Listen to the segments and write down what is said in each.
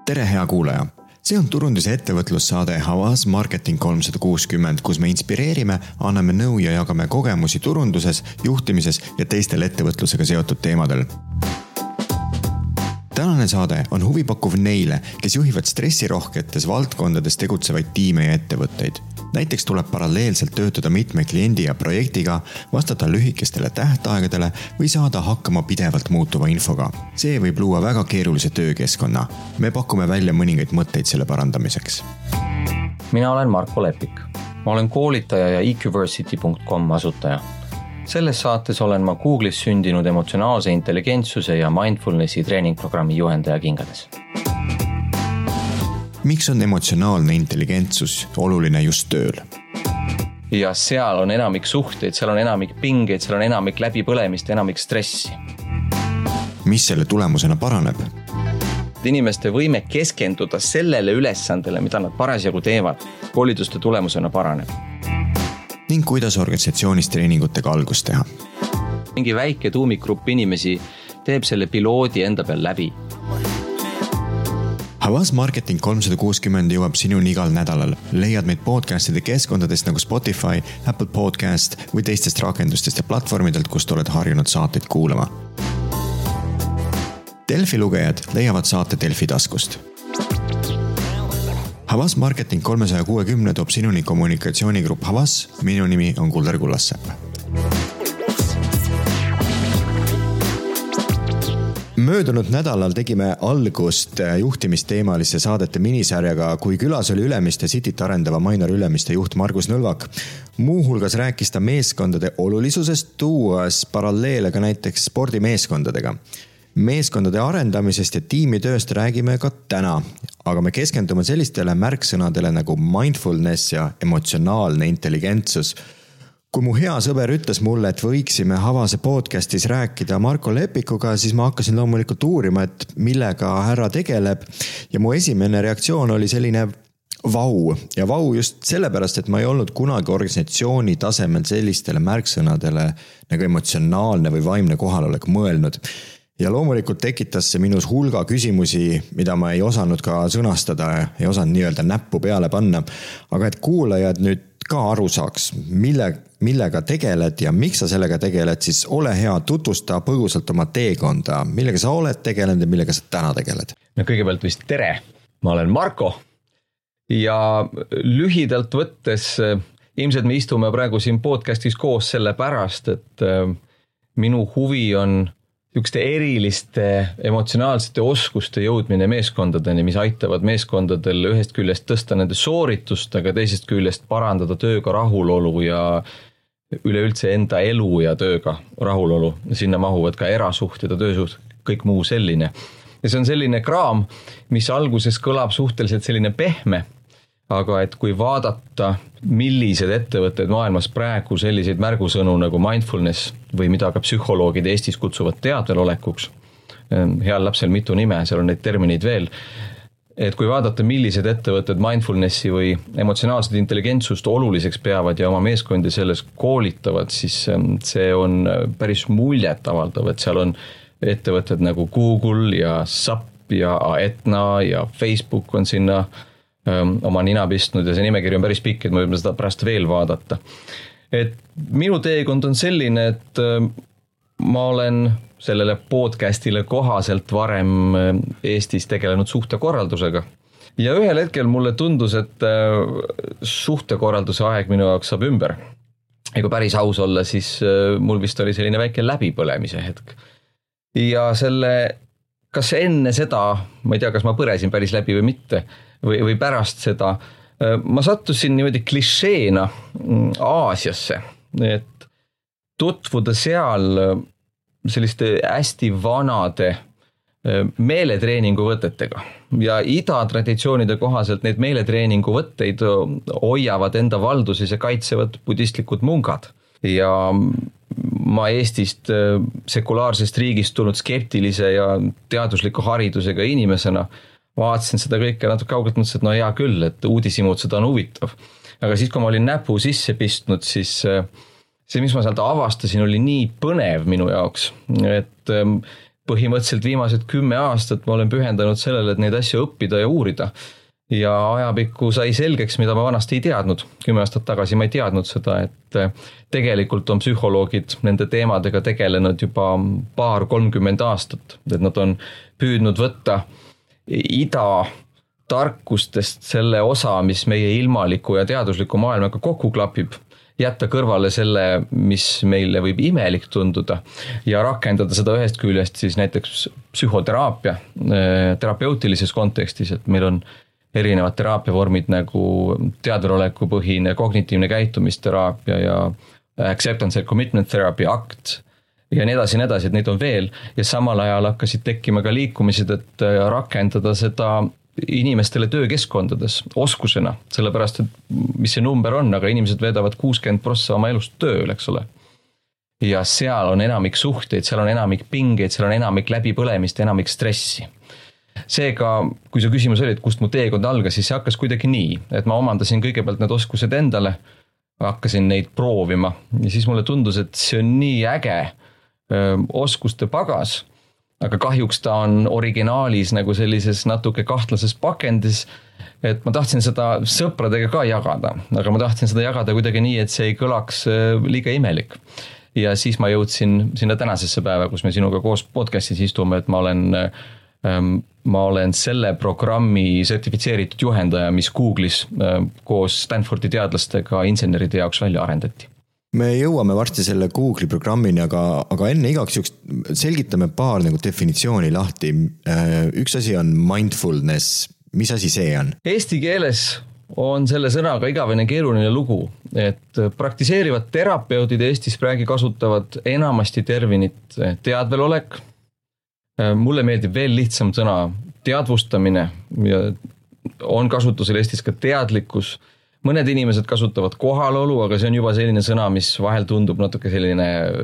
Tere hea kuulaja! See on turunduse ettevõtlussaade Havas Marketing 360, kus me inspireerime, anname nõu ja jagame kogemusi turunduses, juhtimises ja teistel ettevõtlusega seotud teemadel. Tänane saade on huvipakkuv neile, kes juhivad stressirohketes valdkondades tegutsevaid tiime ja ettevõtteid. Näiteks tuleb paralleelselt töötada mitme kliendi ja projektiga, vastata lühikestele tähtaegadele või saada hakkama pidevalt muutuva infoga. See võib luua väga keerulise töökeskkonna. Me pakume välja mõningaid mõtteid selle parandamiseks. Mina olen Marko Lepik. Ma olen koolitaja ja eQversity.com asutaja. Selles saates olen ma Google'is sündinud emotsionaalse intelligentsuse ja mindfulnessi treeningprogrammi juhendaja kingades. Miks on emotsionaalne intelligentsus oluline just tööl? Ja seal on enamik suhteid, seal on enamik pingeid, seal on enamik läbipõlemist, enamik stressi. Mis selle tulemusena paraneb? Inimeste võime keskenduda sellele ülesandele, mida nad parasjagu teevad, koolituste tulemusena paraneb. Ning kuidas organisatsioonis treeningutega algust teha? Mingi väike tuumikgrupp inimesi teeb selle piloodi enda peal läbi. Havas Marketing 360 jõuab sinuni igal nädalal. Leiad meid podcastide keskkondadest nagu Spotify, Apple Podcast või teistest rakendustest ja platvormidelt, kust oled harjunud saateid kuulama. Delfi lugejad leiavad saate Delfi taskust. Havas Marketing 360 toob sinuni kommunikatsioonigrupp Havas. Minu nimi on Kuldar Kullassepp. Möödunud nädalal tegime algust juhtimisteemalisse saadete minisarjaga, kui külas oli Ülemiste Cityt arendava Mainor Ülemiste juht Margus Nõlvak. Muuhulgas rääkis ta meeskondade olulisusest, tuues paralleele ka näiteks spordimeeskondadega. Meeskondade arendamisest ja tiimitööst räägime ka täna, aga me keskendume sellistele märksõnadele nagu mindfulness ja emotsionaalne intelligentsus. Kui mu hea sõber ütles mulle, et võiksime Havase podcastis rääkida Marko Lepikuga, siis ma hakkasin loomulikult uurima, et millega härra tegeleb. Ja mu esimene reaktsioon oli selline vau. Ja vau just sellepärast, et ma ei olnud kunagi organisatsiooni tasemel sellistele märksõnadele nagu emotsionaalne või vaimne kohalolek mõelnud. Ja loomulikult tekitas see minus hulga küsimusi, mida ma ei osanud ka sõnastada, ei osanud nii-öelda näppu peale panna. Aga et kuulajad nüüd ka aru saaks, millega tegeled ja miks sa sellega tegeled, siis ole hea, tutvusta põgusalt oma teekonda, millega sa oled tegelenud ja millega sa täna tegeled. No kõigepealt vist tere, ma olen Marko ja lühidalt võttes ilmselt me istume praegu siin podcastis koos selle pärast, et minu huvi on ükste eriliste emotsionaalsete oskuste jõudmine meeskondadeni, mis aitavad meeskondadel ühest küljest tõsta nende sooritust, aga teisest küljest parandada tööga rahulolu ja üleüldse enda elu ja tööga rahulolu. Sinna mahuvad ka erasuhted ja töösuht, kõik muu selline. Ja see on selline kraam, mis alguses kõlab suhteliselt selline pehme, aga et kui vaadata, millised ettevõtted maailmas praegu selliseid märgusõnu nagu mindfulness või mida ka psühholoogid Eestis kutsuvad teadvelolekuks, heal lapsel mitu nime, seal on neid termineid veel, et kui vaadata, millised ettevõtted mindfulnessi või emotsionaalset intelligentsust oluliseks peavad ja oma meeskondi selles koolitavad, siis see on päris muljet avaldav, et seal on ettevõtted nagu Google ja SAP ja Aetna ja Facebook on sinna oma nina pistnud ja see nimekiri on päris pikk, et ma võime seda pärast veel vaadata. Et minu teekond on selline, et ma olen sellele podcastile kohaselt varem Eestis tegelenud suhtekorraldusega. Ja ühel hetkel mulle tundus, et suhtekorralduse aeg minu jaoks saab ümber. Ja kui päris aus olla, siis mul vist oli selline väike läbipõlemise hetk. Ja kas enne seda, ma ei tea, kas ma põresin päris läbi või mitte, või pärast seda, ma sattusin niimoodi klišeena Aasiasse, et tutvuda seal selliste hästi vanade meeletreeningu võtetega. Ja idatraditsioonide kohaselt need meeletreeningu võtteid hoiavad enda valduses ja kaitsevad budistlikud mungad. Ja ma Eestist sekulaarsest riigist tulnud skeptilise ja teadusliku haridusega inimesena vaatasin seda kõike natuke kaugelt, mõtlesin, et no hea küll, et uudishimud seda on huvitav. Aga siis, kui ma olin näpu sisse pistnud, siis see, mis ma sealt avastasin, oli nii põnev minu jaoks, et põhimõtteliselt viimased 10 aastat ma olen pühendanud sellele, et neid asju õppida ja uurida. Ja ajapikku sai selgeks, mida ma vanasti ei teadnud. 10 aastat tagasi ma ei teadnud seda, et tegelikult on psühholoogid nende teemadega tegelenud juba 30 aastat. Et nad on püüdnud võtta ida tarkustest selle osa, mis meie ilmaliku ja teadusliku maailmaga kokku klapib, jätta kõrvale selle, mis meile võib imelik tunduda ja rakendada seda ühest küljest siis näiteks psühhoteraapia, terapeutilises kontekstis, et meil on erinevad teraapiavormid nagu teadvalolekupõhine kognitiivne käitumisteraapia ja acceptance and commitment therapy, ACT ja nii edasi, et neid on veel ja samal ajal hakkasid tekkima ka liikumised, et rakendada seda inimestele töökeskkondades oskusena, sellepärast, et mis see number on, aga inimesed veedavad 60% oma elust tööl, eks ole. Ja seal on enamik suhteid, seal on enamik pingeid, seal on enamik läbipõlemist, enamik stressi. Seega, kui see küsimus oli, et kust mu teekond algas, siis see hakkas kuidagi nii, et ma omandasin kõigepealt need oskused endale, hakkasin neid proovima ja siis mulle tundus, et see on nii äge oskuste pagas, aga kahjuks ta on originaalis nagu sellises natuke kahtlases pakendis, et ma tahtsin seda sõpradega ka jagada, aga ma tahtsin seda jagada kuidagi nii, et see ei kõlaks liiga imelik. Ja siis ma jõudsin sinna tänasesse päeva, kus me sinuga koos podcastis istume, et ma olen selle programmi sertifitseeritud juhendaja, mis Google'is koos Stanfordi teadlastega inseneride jaoks välja arendati. Me jõuame varsti selle Google'i programmini, aga enne igaks juhuks selgitame paar nagu definitsiooni lahti. Üks asi on mindfulness. Mis asi see on? Eesti keeles on selle sõnaga igavene keeruline lugu, et praktiseerivad terapeudid Eestis praegu kasutavad enamasti terminit teadvelolek. Mulle meeldib veel lihtsam sõna teadvustamine ja on kasutusel Eestis ka teadlikkus. Mõned inimesed kasutavad kohalolu, aga see on juba selline sõna, mis vahel tundub natuke selline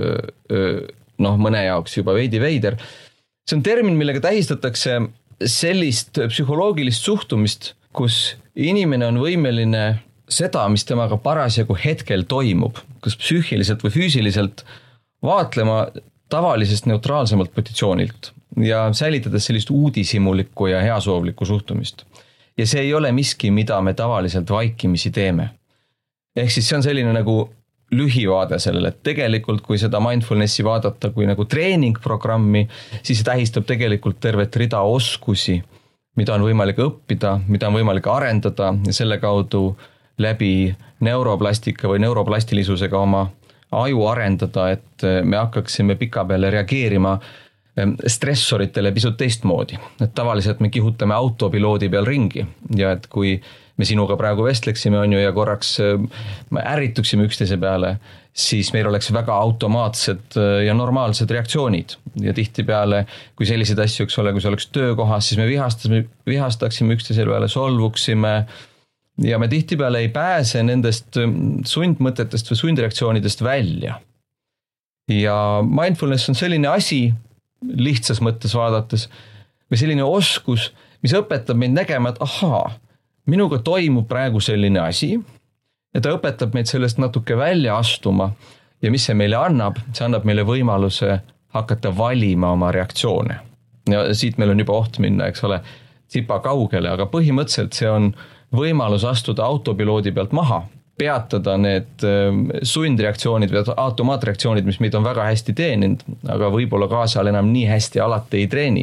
mõne jaoks juba veidi veider. See on termin, millega tähistatakse sellist psühholoogilist suhtumist, kus inimene on võimeline seda, mis temaga parasjagu hetkel toimub, kas psüühiliselt või füüsiliselt vaatlema tavalisest neutraalsemalt positsioonilt ja säilitades sellist uudishimulikku ja heasoovlikku suhtumist. Ja see ei ole miski, mida me tavaliselt vaikimisi teeme. Ehk siis see on selline nagu lühivaade sellele, et tegelikult kui seda mindfulnessi vaadata kui nagu treeningprogrammi, siis see tähistab tegelikult tervet rida oskusi, mida on võimalik õppida, mida on võimalik arendada ja selle kaudu läbi neuroplastika või neuroplastilisusega oma aju arendada, et me hakkaksime pika peale reageerima stressoritele pisut teistmoodi. Et tavaliselt me kihutame autopiloodi peal ringi ja et kui me sinuga praegu vestleksime on ju ja korraks me ärrituksime üksteise peale, siis meil oleks väga automaatsed ja normaalsed reaktsioonid. Ja tihtipeale, kui selliseid asju, eks ole, kui see oleks töökohas, siis me vihastaksime üksteise peale, solvuksime ja me tihtipeale ei pääse nendest sundmõtetest või sundreaktsioonidest välja. Ja mindfulness on selline asi, lihtsas mõttes vaadates, või selline oskus, mis õpetab meid nägema, et minuga toimub praegu selline asi ja ta õpetab meid sellest natuke välja astuma ja mis see meile annab, see annab meile võimaluse hakata valima oma reaktsioone. Ja siit meil on juba oht minna, eks ole, tsipa kaugele, aga põhimõtteliselt see on võimalus astuda autopiloodi pealt maha, peatada need sundreaktsioonid või automaatreaktsioonid, mis meid on väga hästi teeninud, aga võib-olla kaasal enam nii hästi alati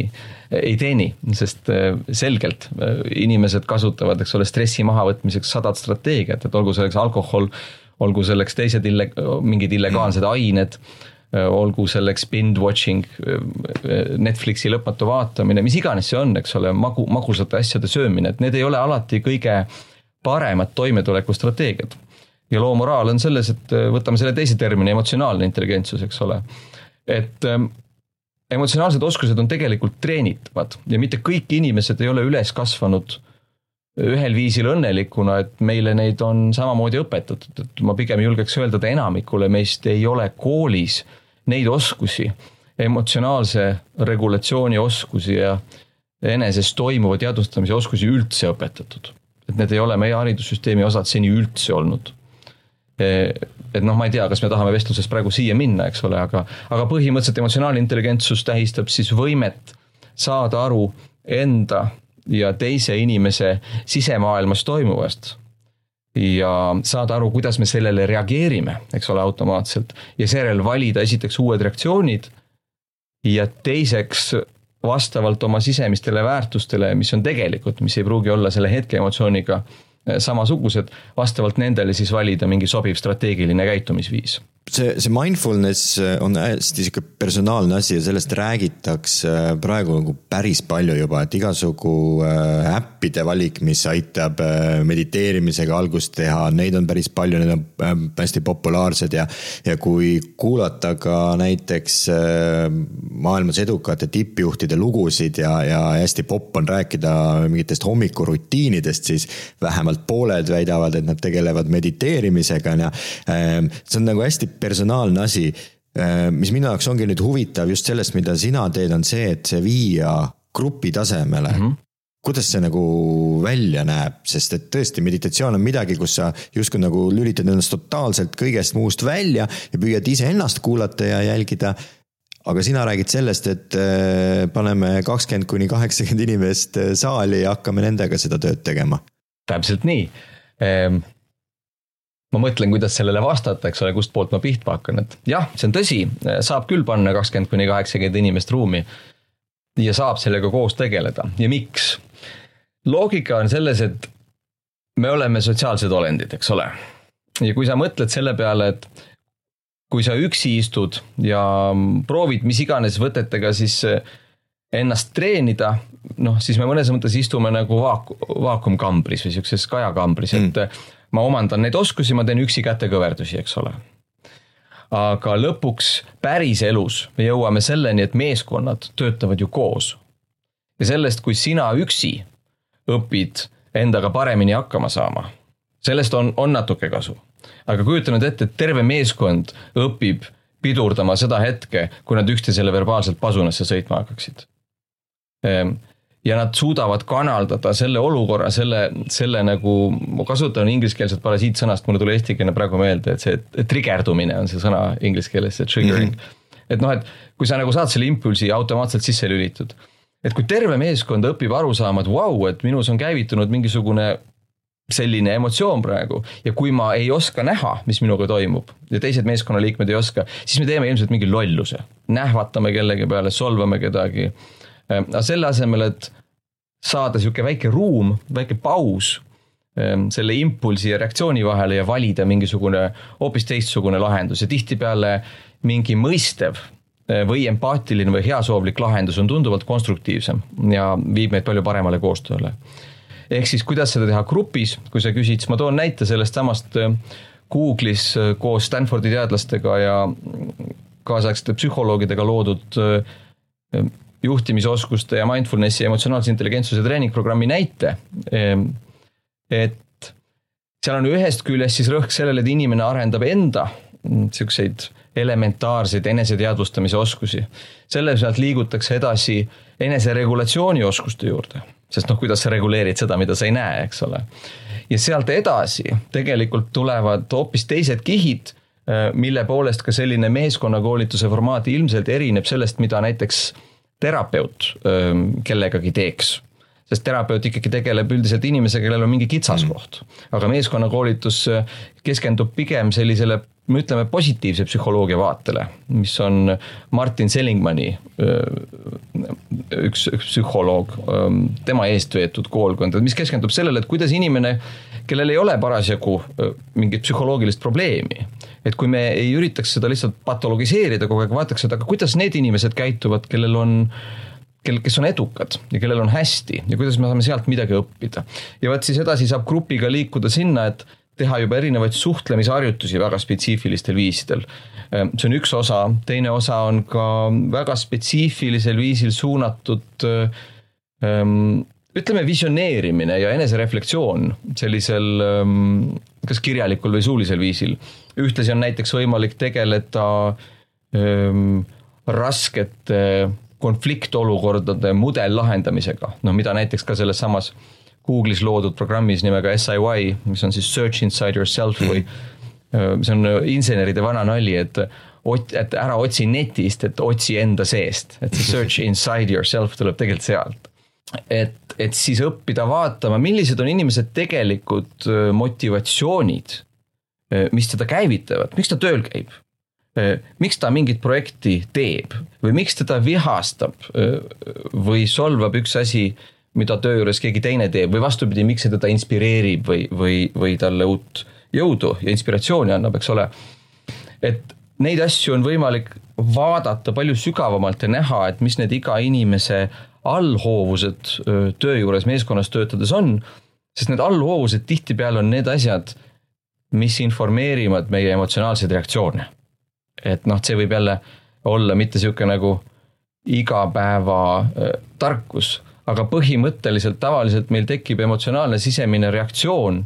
ei teeni, sest selgelt inimesed kasutavad, eks ole, stressi mahavõtmiseks 100 strateegiat, et olgu selleks alkohol, olgu selleks teised mingid illegaalsed ained, olgu selleks binge-watching, Netflixi lõpmatu vaatamine, mis iganes see on, eks ole, magusate asjade söömine, et need ei ole alati kõige paremad toimetuleku strateegiad. Ja loo moraal on selles, et võtame selle teise termini, emotsionaalne intelligentsus, eks ole. Et emotsionaalsed oskused on tegelikult treenitavad ja mitte kõik inimesed ei ole üles kasvanud ühel viisil õnnelikuna, et meile neid on samamoodi õpetatud. Et ma pigem julgeks öelda, et enamikule meist ei ole koolis neid oskusi, emotsionaalse regulatsiooni oskusi ja eneses toimuva teadvustamise oskusi üldse õpetatud. Et need ei ole meie haridussüsteemi osad seni üldse olnud. et noh, ma ei tea, kas me tahame vestluses praegu siia minna, eks ole, aga põhimõtteliselt emotsionaalne intelligentsus tähistab siis võimet saada aru enda ja teise inimese sisemaailmas toimuvast ja saada aru, kuidas me sellele reageerime, eks ole, automaatselt ja seejärel valida esiteks uued reaktsioonid ja teiseks vastavalt oma sisemistele väärtustele, mis on tegelikult, mis ei pruugi olla selle hetke emotsiooniga samasugused, vastavalt nendele siis valida mingi sobiv strateegiline käitumisviis. See mindfulness on hästi personaalne asi ja sellest räägitakse praegu nagu päris palju juba, et igasugu äppide valik, mis aitab mediteerimisega algust teha, neid on päris palju, need on hästi populaarsed ja kui kuulata ka näiteks maailmas edukate tippjuhtide lugusid ja hästi popp on rääkida mingitest hommikurutiinidest, siis vähemalt pooled väidavad, et nad tegelevad mediteerimisega ja see on nagu hästi personaalne asi, mis minu jaoks ongi nüüd huvitav just sellest, mida sina teed, on see, et see viia grupi tasemele. Kuidas see nagu välja näeb, sest et tõesti meditatsioon on midagi, kus sa justkui nagu lülitad ennast totaalselt kõigest muust välja ja püüad ise ennast kuulata ja jälgida, aga sina räägid sellest, et paneme 20-80 inimest saali ja hakkame nendega seda tööd tegema. Täpselt nii. Ma mõtlen, kuidas sellele vastata, eks ole, kust poolt ma pihta hakkan, et jah, see on tõsi, saab küll panna 20-80 inimest ruumi ja saab sellega koos tegeleda. Ja miks? Loogika on selles, et me oleme sotsiaalsed olendid, eks ole. Ja kui sa mõtled selle peale, et kui sa üksi istud ja proovid mis iganes võtetega siis ennast treenida, noh, siis me mõnes mõttes istume nagu vaakumkambris või sellises kajakambris, et ma omandan neid oskusi, ma teen üksi kätekõverdusi, eks ole. Aga lõpuks päris elus me jõuame selleni, et meeskonnad töötavad ju koos. Ja sellest, kui sina üksi õpid endaga paremini hakkama saama, sellest on natuke kasu. Aga kujutanud ette, et terve meeskond õpib pidurdama seda hetke, kui nad üksteisele verbaalselt pasunasse sõitma hakkaksid. Ja nad suudavad kanaldada selle olukorra, selle nagu, ma kasutan ingliskeelset parasiitsõnast, mulle tuli eestikeelne praegu meelde, et see triggerdumine on see sõna ingliskeeles, see triggering. Et noh, et kui sa nagu saad selle impulsi automaatselt sisse lülitud, et kui terve meeskond õpib aru saama, et wow, et minus on käivitunud mingisugune selline emotsioon praegu ja kui ma ei oska näha, mis minuga toimub ja teised meeskonnaliikmed ei oska, siis me teeme ilmselt mingi lolluse. Nähvatame kellegi peale, solvame kedagi. Aga selle asemel, et saada siuke väike ruum, väike paus selle impulsi ja reaktsiooni vahele ja valida mingisugune hoopis teistsugune lahendus ja tihti peale mingi mõistev või empaatiline või heasoovlik lahendus on tunduvalt konstruktiivsem ja viib meid palju paremale koostööle. Ehk siis, kuidas seda teha grupis, kui sa küsid, siis ma toon näite sellest samast Google'is koos Stanfordi teadlastega ja kaasaegsete psühholoogidega loodud juhtimisoskuste ja mindfulnessi ja emotsionaalse intelligentsuse treeningprogrammi näite. Et seal on ühest küljest siis rõhk sellele, et inimene arendab enda selliseid elementaarseid eneseteadvustamise oskusi. Selle sealt liigutakse edasi eneseregulatsiooni oskuste juurde. Sest noh, kuidas sa reguleerid seda, mida sa ei näe, eks ole. Ja sealt edasi tegelikult tulevad hoopis teised kihid, mille poolest ka selline meeskonnakoolituse formaati ilmselt erineb sellest, mida näiteks terapeut kellegagi teeks. Sest terapeut ikkagi tegeleb üldiselt inimesega, kellel on mingi kitsaskoht. Aga meeskonnakoolitus keskendub pigem sellisele, me ütleme, positiivse psühholoogia vaatele, mis on Martin Seligmani üks psühholoog, tema eest veetud koolkond, mis keskendub sellele, et kuidas inimene, kellel ei ole parasjagu mingit psühholoogilist probleemi, et kui me ei üritaks seda lihtsalt patologiseerida kogu aeg, vaataks, et aga kuidas need inimesed käituvad, kes on edukad ja kellel on hästi ja kuidas me saame sealt midagi õppida. Ja vaat siis edasi saab grupiga liikuda sinna, et teha juba erinevaid suhtlemisharjutusi väga spetsiifilistel viisidel. See on üks osa, teine osa on ka väga spetsiifilisel viisil suunatud ütleme visioneerimine ja enesereflektsioon sellisel kas kirjalikul või suulisel viisil. Ühtlasi on näiteks võimalik tegeleda raskete konfliktolukordade mudel lahendamisega, mida näiteks ka selles samas Google'is loodud programmis nimega SIY, mis on siis Search Inside Yourself või see on inseneride vana nali, et ära otsi netist, et otsi enda seest, et see search inside yourself tuleb tegelikult sealt. Et siis õppida vaatama, millised on inimesed tegelikud motivatsioonid, mis teda käivitavad, miks ta tööl käib, miks ta mingit projekti teeb või miks teda vihastab või solvab üks asi, mida töö juures keegi teine teeb või vastupidi, miks see teda inspireerib või talle uut jõudu ja inspiratsiooni annab, eks ole. Et neid asju on võimalik vaadata palju sügavamalt ja näha, et mis need iga inimese allhoovused töö juures meeskonnas töötades on, sest need allhoovused tihtipeale on need asjad, mis informeerivad meie emotsionaalseid reaktsioone. Et see võib jälle olla mitte siuke nagu igapäeva tarkus, aga põhimõtteliselt tavaliselt meil tekib emotsionaalne sisemine reaktsioon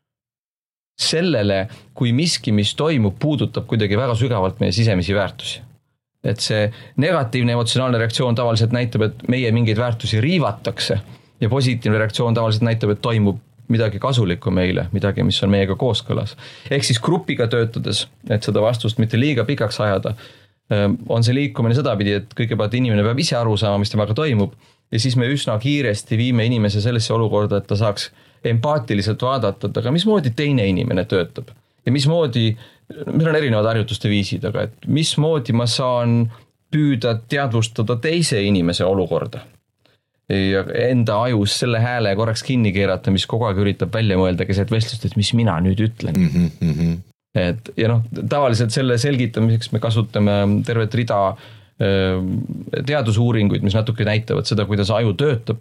sellele, kui miski, mis toimub, puudutab kuidagi väga sügavalt meie sisemisi väärtusi. Et see negatiivne emotsionaalne reaktsioon tavaliselt näitab, et meie mingeid väärtusi riivatakse ja positiivne reaktsioon tavaliselt näitab, et toimub midagi kasulikku meile, midagi, mis on meiega kooskõlas. Ehk siis grupiga töötades, et seda vastust mitte liiga pikaks ajada, on see liikumine sedapidi, et kõigepealt inimene peab ise aru saama, mis temaga toimub ja siis me üsna kiiresti viime inimese sellesse olukorda, et ta saaks empaatiliselt vaadata, aga mismoodi teine inimene töötab ja mismoodi, meil on erinevad harjutuste viisid, aga et mismoodi ma saan püüda teadvustada teise inimese olukorda ja enda ajus selle hääle korraks kinni keerata, mis kogu aeg üritab välja mõelda keset vestlust, et mis mina nüüd ütlen. Et, ja tavaliselt selle selgitamiseks me kasutame tervet rida teadusuuringuid, mis natuke näitavad seda, kuidas aju töötab,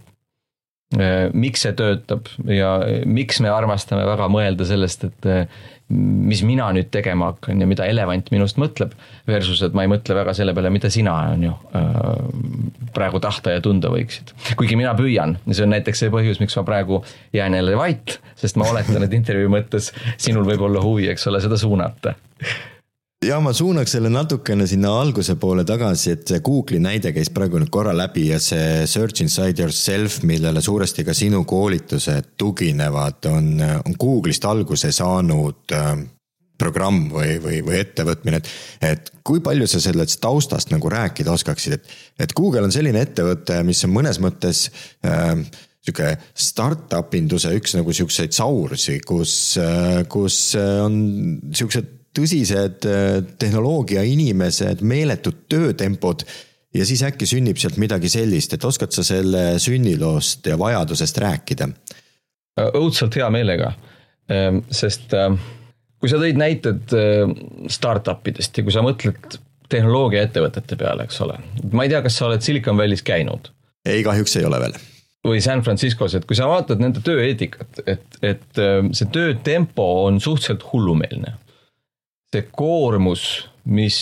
miks see töötab ja miks me armastame väga mõelda sellest, et mis mina nüüd tegema hakkan ja mida elevant minust mõtleb versus, et ma ei mõtle väga selle peale, mida sina on ju praegu tahta ja tunda võiksid. Kuigi mina püüan, ja see on näiteks see põhjus, miks ma praegu jään jälle vait, sest ma oletan, et intervjuu mõttes sinul võib olla huvi, eks ole, seda suunata. Ja ma suunaks selle natukene sinna alguse poole tagasi, et see Google'i näide käis praegu nüüd korra läbi ja see Search Inside Yourself, millele suuresti ka sinu koolitused tuginevad, on Google'ist alguse saanud programm või ettevõtmine, et kui palju sa sellest taustast nagu rääkida oskaksid, et Google on selline ettevõte, mis on mõnes mõttes siuke startup-induse üks nagu siukseid saursi, kus on siuksed tõsised tehnoloogia inimesed, meeletud töötempod ja siis äkki sünnib sealt midagi sellist, et oskad sa selle sünniloost ja vajadusest rääkida? Õudselt hea meelega, sest kui sa tõid näited startupidest ja kui sa mõtled tehnoloogia ettevõtete peale, eks ole, ma ei tea, kas sa oled Silicon Valley's käinud? Ei, kahjuks ei ole veel. Või San Franciscos, et kui sa vaatad nende tööeetikat, et see töötempo on suhteliselt hullumeelne. See koormus, mis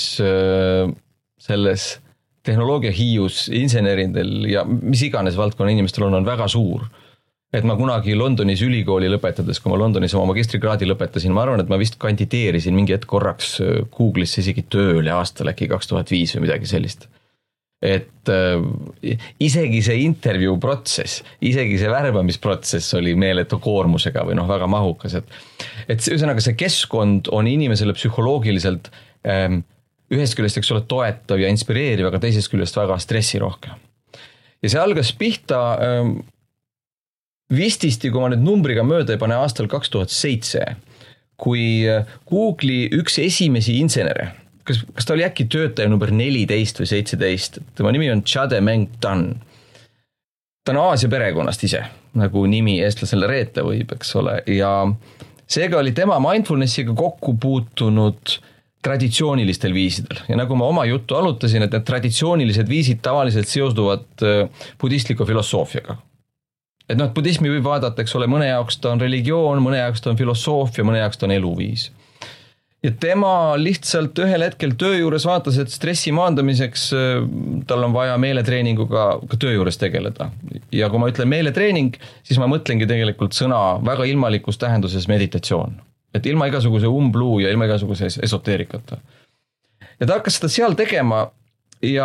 selles tehnoloogia hiius insenerindel ja mis iganes valdkonna inimestel on väga suur. Et ma kunagi Londonis ülikooli lõpetades, kui ma Londonis oma magistrikraadi lõpetasin, ma arvan, et ma vist kandideerisin mingi hetk korraks Google'isse isegi tööle aastal äkki 2005 või midagi sellist. Et isegi see intervjuu protsess, isegi see värbamisprotsess oli meeletu koormusega või väga mahukas, et ühesõnaga see keskkond on inimesele psühholoogiliselt ühest küljest, eks ole, toetav ja inspireeriv, aga teisest küljest väga stressirohke. Ja see algas pihta vististi, kui ma nüüd numbriga mööda ei pane aastal 2007, kui Google'i üks esimesi insenere, kas ta oli äkki töötaja number 14 või 17, tema nimi on Chade-Meng Tan. Ta on Aasia perekonnast ise, nagu nimi eestlasele reeta võib, eks ole, ja seega oli tema mindfulnessiga kokku puutunud traditsioonilistel viisidel. Ja nagu ma oma juttu alutasin, et need traditsioonilised viisid tavaliselt seosduvad budistliku filosoofiaga. Et budismi võib vaadata, eks ole, mõne jaoks ta on religioon, mõne jaoks ta on filosoofia, mõne jaoks ta on eluviis. Ja tema lihtsalt ühel hetkel töö juures vaatas, et stressi maandamiseks tal on vaja meeletreeninguga ka töö juures tegeleda. Ja kui ma ütlen meeletreening, siis ma mõtlengi tegelikult sõna väga ilmalikus tähenduses meditatsioon. Et ilma igasuguse umbluu ja ilma igasuguse esoteerikata. Ja ta hakkas seda seal tegema ja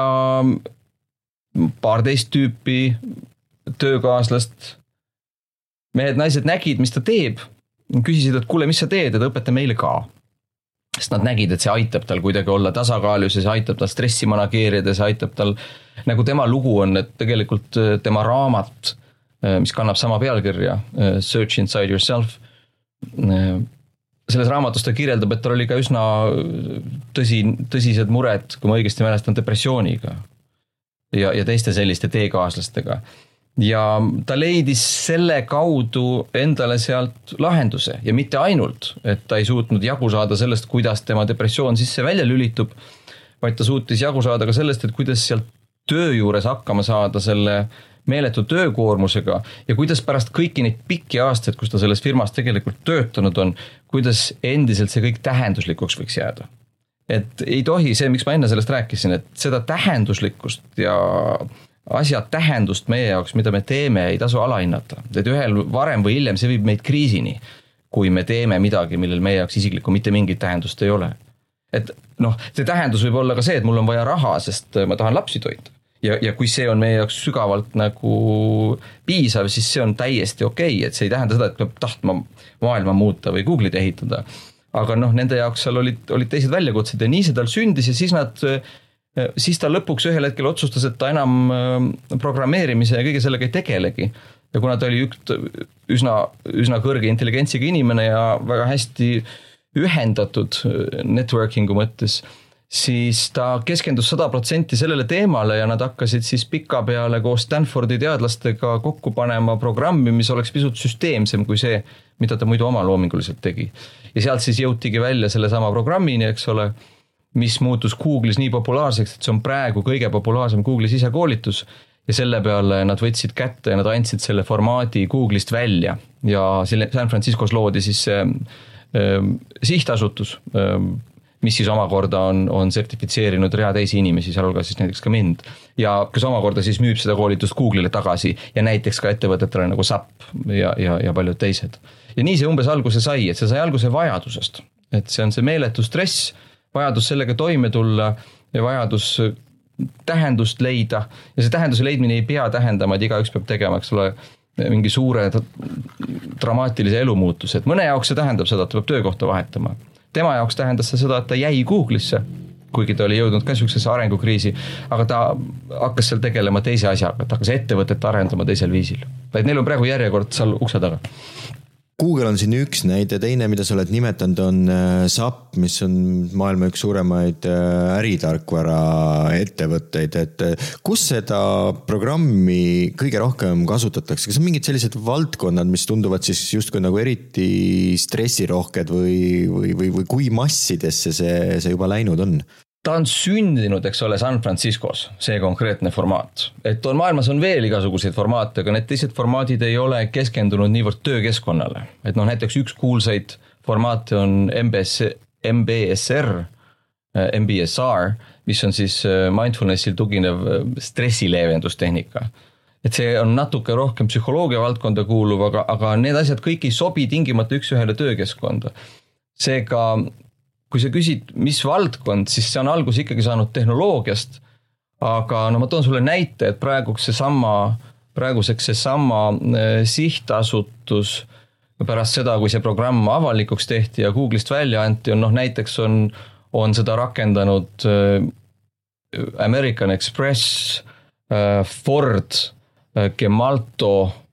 12 tüüpi töökaaslast, mehed, naised nägid, mis ta teeb. Küsisid, et kuule, mis sa teed, et õpeta meile ka. sest nad nägid, et see aitab tal kuidagi olla tasakaalus ja see aitab tal stressi manageerida, see aitab tal, nagu tema lugu on, et tegelikult tema raamat, mis kannab sama pealkirja, Search Inside Yourself, selles raamatus ta kirjeldab, et tal oli ka üsna tõsised mured, kui ma õigesti mälestan, depressiooniga ja teiste selliste teekaaslastega. Ja ta leidis selle kaudu endale sealt lahenduse ja mitte ainult, et ta ei suutnud jagu saada sellest, kuidas tema depressioon sisse välja lülitub, vaid ta suutis jagu saada ka sellest, et kuidas sealt töö juures hakkama saada selle meeletu töökoormusega ja kuidas pärast kõiki neid pikki aastaid, kus ta selles firmas tegelikult töötanud on, kuidas endiselt see kõik tähenduslikuks võiks jääda. Et ei tohi see, miks ma enne sellest rääkisin, et seda tähenduslikkust ja asja tähendust meie jaoks, mida me teeme, ei tasu alahinnata. Et ühel varem või hiljem see viib meid kriisini, kui me teeme midagi, millel meie jaoks isiklikku mitte mingit tähendust ei ole. Et see tähendus võib olla ka see, et mul on vaja raha, sest ma tahan lapsi toita. Ja kui see on meie jaoks sügavalt nagu piisav, siis see on täiesti okei, et see ei tähenda seda, et peab tahtma maailma muuta või Google'id ehitada. Aga nende jaoks seal olid teised väljakutsed ja nii see tal sündis ja siis ta lõpuks ühel hetkel otsustas, et ta enam programmeerimise ja kõige sellega ei tegelegi. Ja kuna ta oli üsna kõrge intelligentsiga inimene ja väga hästi ühendatud networkingu mõttes, siis ta keskendus 100% sellele teemale ja nad hakkasid siis pika peale koos Stanfordi teadlastega kokku panema programmi, mis oleks pisut süsteemsem kui see, mida ta muidu oma loominguliselt tegi. Ja sealt siis jõutigi välja selle sama programmini, eks ole, mis muutus Google'is nii populaarseks, et see on praegu kõige populaarsem Google'i sisekoolitus ja selle peale nad võtsid kätte ja nad andsid selle formaadi Google'ist välja ja San Franciscos loodi siis sihtasutus, mis siis omakorda on sertifitseerinud rea teisi inimesi, sealhulgas siis näiteks ka mind ja kes omakorda siis müüb seda koolitust Google'ile tagasi ja näiteks ka ettevõtetele nagu SAP ja paljud teised. Ja nii see umbes alguse sai, et see sai alguse vajadusest, et see on see meeletu stress, vajadus sellega toime tulla ja vajadus tähendust leida ja see tähenduse leidmine ei pea tähendama, et igaüks peab tegema, eks ole, mingi suure dramaatilise elumuutuse, et mõne jaoks see tähendab seda, et ta peab töökohta vahetama. Tema jaoks tähendas see seda, et ta jäi Google'isse, kuigi ta oli jõudnud ka sellisesse arengukriisi, aga ta hakkas seal tegelema teise asjaga, ta hakkas ettevõtet arendama teisel viisil. Vaid neil on praegu järjekord seal ukse taga. Google on siin üks näide, teine, mida sa oled nimetanud, on SAP, mis on maailma üks suuremaid äritarkvara ettevõtteid, et kus seda programmi kõige rohkem kasutatakse? Kas on mingid sellised valdkonnad, mis tunduvad siis justkui nagu eriti stressirohked või kui massidesse see juba läinud on? Ta on sündinud, eks ole, San Franciscos, see konkreetne formaat. Et maailmas on veel igasuguseid formaate, aga need teised formaadid ei ole keskendunud niivõrd töökeskkonnale. Et näiteks üks kuulsaid formaate on MBSR, mis on siis mindfulnessil tuginev stressileevendustehnika. Et see on natuke rohkem psühholoogia valdkonda kuuluv, aga need asjad kõik ei sobi tingimata üks ühele töökeskkonda. Seega kui sa küsid, mis valdkond, siis see on algus ikkagi saanud tehnoloogiast, aga ma toon sulle näite, et praeguseks seesama sihtasutus pärast seda, kui see programm avalikuks tehti ja Google'ist välja anti, näiteks on seda rakendanud American Express, Ford, Gemalto,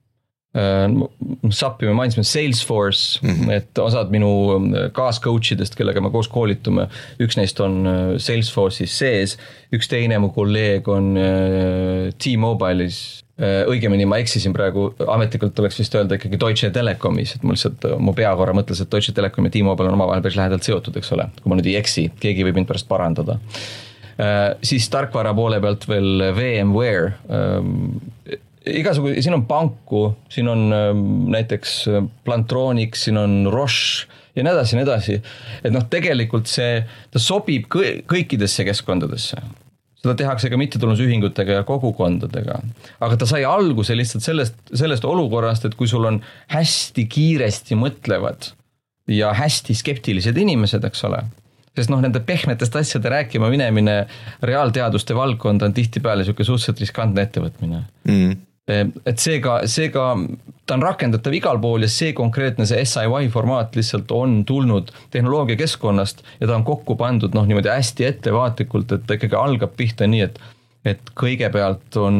SAP-i me mainisime Salesforce, et osad minu kaascoachidest, kellega me koos koolitume, üks neist on Salesforce'is sees, üks teine mu kolleeg on T-Mobile'is, õigemini ma eksisin praegu, ametlikult tuleks vist öelda ikkagi Deutsche Telekomis, et mu pea korra mõtles, et Deutsche Telekom ja T-Mobile on omavahel päris lähedalt seotud, eks ole, kui ma nüüd ei eksi, keegi võib mind pärast parandada. Siis tarkvara poole pealt veel VMware, siin on panku, siin on näiteks Plantronics, siin on Roche ja nii edasi. Et tegelikult ta sobib kõikidesse keskkondadesse. Seda tehakse ka mittetulundusühingutega ja kogukondadega. Aga ta sai alguse lihtsalt sellest olukorrast, et kui sul on hästi kiiresti mõtlevad ja hästi skeptilised inimesed, eks ole, sest nende pehmetest asjade rääkima minemine reaalteaduste valdkonda on tihtipeale suhteliselt riskantne ettevõtmine. et seega ta on rakendatav igal pool ja see konkreetne see SIY formaat lihtsalt on tulnud tehnoloogia keskkonnast ja ta on kokku pandud niimoodi hästi ettevaatlikult, et ta ikkagi algab pihta nii, et kõigepealt on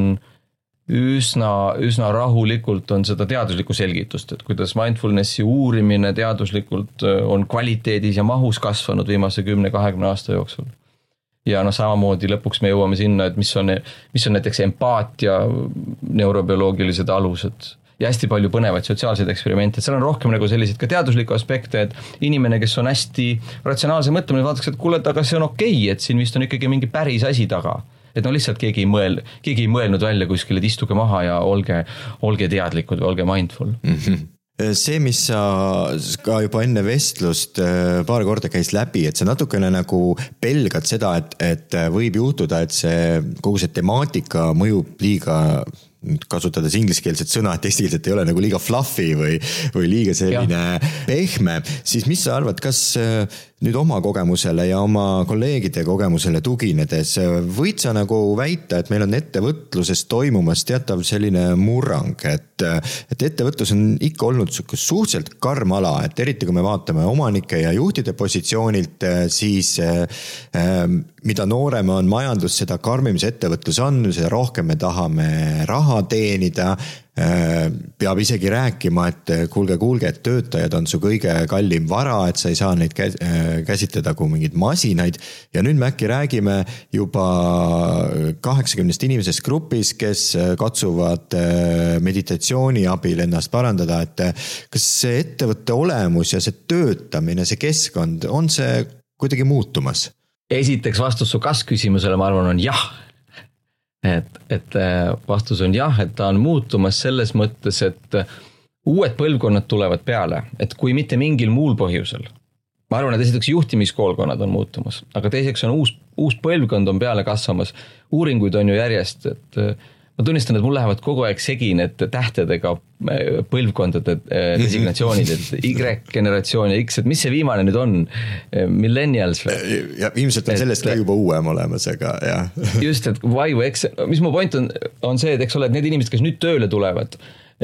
üsna rahulikult on seda teaduslikku selgitust, et kuidas mindfulnessi uurimine teaduslikult on kvaliteedis ja mahus kasvanud viimase 10-20 aasta jooksul. Ja samamoodi lõpuks me jõuame sinna, et mis on näiteks empaatia neurobioloogilised alused ja hästi palju põnevaid sotsiaalseid eksperimente. Seal on rohkem nagu selliseid ka teaduslikku aspekte, et inimene, kes on hästi ratsionaalse mõtlemine, vaataks, et kuule, aga see on okei, et siin vist on ikkagi mingi päris asi taga. Et lihtsalt keegi ei mõelnud välja kuskil, et istuge maha ja olge teadlikud või olge mindful. Mm-hmm. See, mis sa ka juba enne vestlust paar korda käis läbi, et sa natukene nagu pelgad seda, et võib juhtuda, et kogu see temaatika mõjub liiga, kasutades ingliskeelset sõna, et eestikeelset ei ole nagu liiga fluffy või liiga selline pehme, siis mis sa arvad, kas nüüd oma kogemusele ja oma kolleegide kogemusele tuginedes võid sa nagu väita, et meil on ettevõtluses toimumas teatav selline murrang, et ettevõtlus on ikka olnud suhteliselt karm ala, et eriti kui me vaatame omanike ja juhtide positsioonilt, siis mida noorem on majandus, seda karmim see ettevõtlus on, seda rohkem me tahame raha teenida, peab isegi rääkima, et kuulge, et töötajad on su kõige kallim vara, et sa ei saa neid käsitleda kui mingid masinaid ja nüüd me äkki räägime juba 80 inimesest grupis, kes katsuvad meditatsiooni abil ennast parandada, et kas see ettevõtte olemus ja see töötamine, see keskkond, on see kuidagi muutumas? Esiteks vastus su kas-küsimusele, ma arvan, on jah. Et vastus on jah, et ta on muutumas selles mõttes, et uued põlvkonnad tulevad peale, et kui mitte mingil muul põhjusel. Ma arvan, et esiteks juhtimiskoolkonnad on muutumas, aga teiseks on uus põlvkond on peale kasvamas. Uuringuid on ju järjest, et ma tunnistan, et mul lähevad kogu aeg segi need tähtedega põlvkondade designatsioonid, et Y-generatsioon ja X, et mis see viimane nüüd on? Millennials või? Ja ilmselt on sellest ka juba uuem olemas, aga jah. Just, et Y või X, mis mu point on see, et eks ole, et need inimesed, kes nüüd tööle tulevad,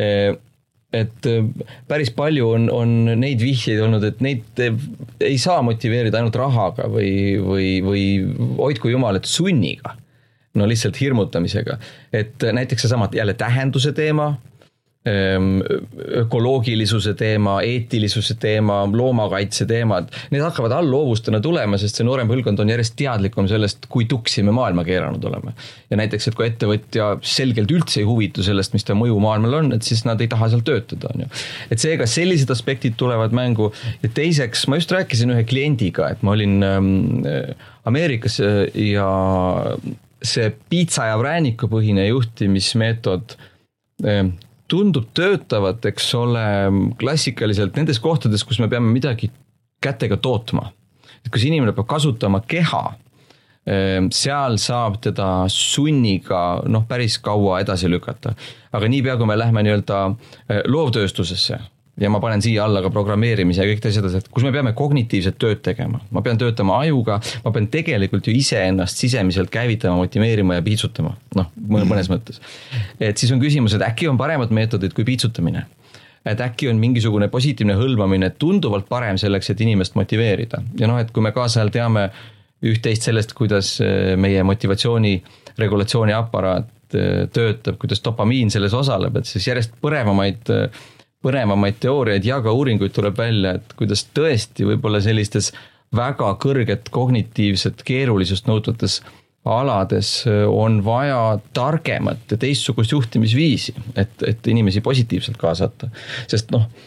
et päris palju on neid vihjeid olnud, et neid ei saa motiveerida ainult rahaga või hoidku jumal, et sunniga. No lihtsalt hirmutamisega, et näiteks see samad jälle tähenduse teema, ökoloogilisuse teema, eetilisuse teema, loomakaitse teemad, need hakkavad allloovustena tulema, sest see noorem põlvkond on järjest teadlikum sellest, kui tuksi me maailma keeranud oleme. Ja näiteks, et kui ettevõtja selgelt üldse ei huvitu sellest, mis ta mõju maailmal on, et siis nad ei taha seal töötada. On ju. Et seega sellised aspektid tulevad mängu ja teiseks, ma just rääkisin ühe kliendiga, et ma olin Ameerikas ja see piitsa ja prääniku põhine juhtimismeetod tundub töötavat, eks ole, klassikaliselt nendes kohtades, kus me peame midagi kätega tootma. Et kus inimene peab kasutama keha, seal saab teda sunniga päris kaua edasi lükata. Aga niipea, kui me lähme nii-öelda loovtööstusesse, ja ma panen siia alla ka programmeerimise ja kõik teised, et kus me peame kognitiivset tööd tegema. Ma pean töötama ajuga, ma pean tegelikult ju ise ennast sisemiselt käivitama, motiveerima ja piitsutama. Mõnes mõttes. Et siis on küsimus, et äkki on paremad meetodid kui piitsutamine. Et äkki on mingisugune positiivne hõlmamine tunduvalt parem selleks, et inimest motiveerida. Ja et kui me kaasajal teame üht-teist sellest, kuidas meie motivatsiooni regulatsiooni aparaat töötab, kuidas dopamiin selles osaleb, et siis järjest põnevamaid teooriaid ja ka uuringuid tuleb välja, et kuidas tõesti võib-olla sellistes väga kõrget kognitiivset keerulisust nõutvates alades on vaja targemat ja teistsugust juhtimisviisi, et inimesi positiivselt kaasata. Sest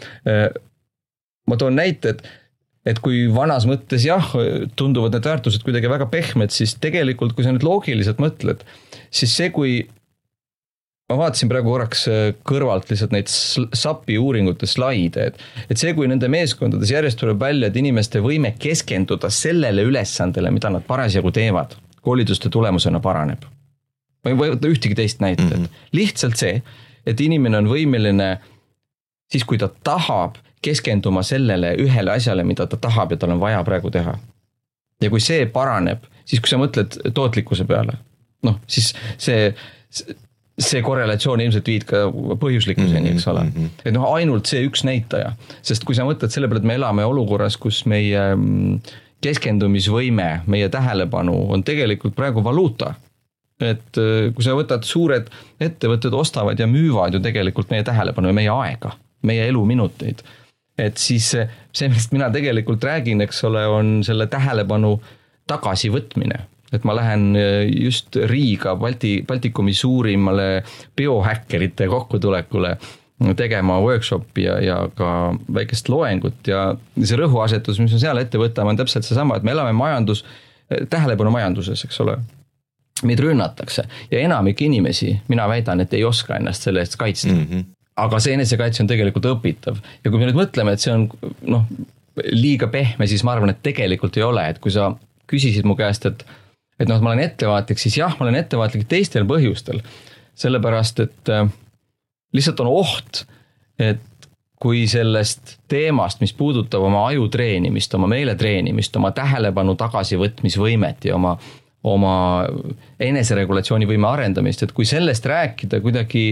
ma toon näite, et kui vanas mõttes tunduvad need väärtused kuidagi väga pehmed, siis tegelikult, kui sa nüüd loogiliselt mõtled, siis see, kui ma vaatasin praegu korraks kõrvalt lihtsalt neid SAP-i uuringute slaide, et see, kui nende meeskondades järjest tuleb välja, et inimeste võime keskenduda sellele ülesandele, mida nad parasjagu teevad, koolituste tulemusena paraneb. Ma ei võta ühtegi teist näitet. Lihtsalt see, et inimene on võimeline siis, kui ta tahab keskenduma sellele ühele asjale, mida ta tahab ja tal on vaja praegu teha. Ja kui see paraneb, siis kui sa mõtled tootlikkuse peale, siis see korrelatsioon ilmselt viid ka põhjuslikkuseni, eks ole. Et ainult see üks näitaja, sest kui sa mõtled selle peale, et me elame olukorras, kus meie keskendumisvõime, meie tähelepanu on tegelikult praegu valuuta. Et kui sa võtad suured ettevõtted ostavad ja müüvad ju tegelikult meie tähelepanu ja meie aega, meie eluminuteid. Et siis see, millest mina tegelikult räägin, eks ole, on selle tähelepanu tagasivõtmine. Et ma lähen just Riiga Baltikumi suurimale biohäkkerite kokkutulekule tegema workshopi ja ka väikest loengut ja see rõhuasetus, mis on seal ette võtama, on täpselt see sama, et me elame tähelepanu majanduses, eks ole. Meid rünnatakse ja enamik inimesi, mina väidan, et ei oska ennast selle eest kaitsta. Aga see enesekaitse on tegelikult õpitav ja kui me nüüd mõtleme, et see on liiga pehme, siis ma arvan, et tegelikult ei ole, et kui sa küsisid mu käest, et ma olen ettevaatlik, siis jah, ma olen ettevaatlik teistel põhjustel. Sellepärast, et lihtsalt on oht, et kui sellest teemast, mis puudutab oma aju treenimist, oma meele treenimist, oma tähelepanu tagasivõtmisvõimet ja oma eneseregulatsiooni võime arendamist, et kui sellest rääkida kuidagi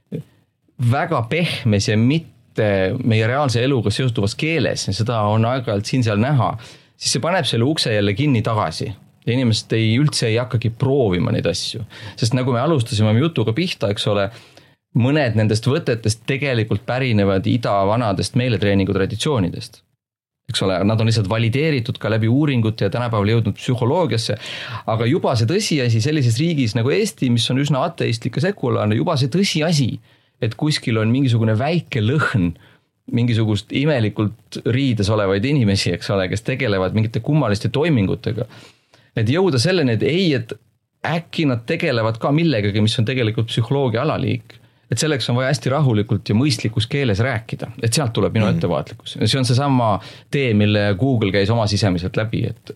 väga pehmes ja mitte meie reaalse eluga seostuvas keeles, ja seda on aeg-ajalt siin seal näha, siis see paneb selle ukse jälle kinni tagasi. Ja inimesed üldse ei hakkagi proovima neid asju. Sest nagu me alustasime jutuga pihta, eks ole, mõned nendest võtetest tegelikult pärinevad idavanadest meeletreeningu traditsioonidest. Eks ole, nad on lihtsalt valideeritud ka läbi uuringute ja tänapäeval jõudnud psühholoogiasse. Aga juba see tõsiasi sellises riigis nagu Eesti, mis on üsna ateistlik ja sekulaarne, juba see tõsiasi, et kuskil on mingisugune väike lõhn, mingisugust imelikult riides olevaid inimesi, eks ole, kes tegelevad mingite kummaliste toimingutega. Et jõuda selleni, et äkki nad tegelevad ka millegagi, mis on tegelikult psühholoogia alaliik. Et selleks on vaja hästi rahulikult ja mõistlikus keeles rääkida. Et sealt tuleb minu ettevaatlikkus. See on see sama tee, mille Google käis oma sisemiselt läbi.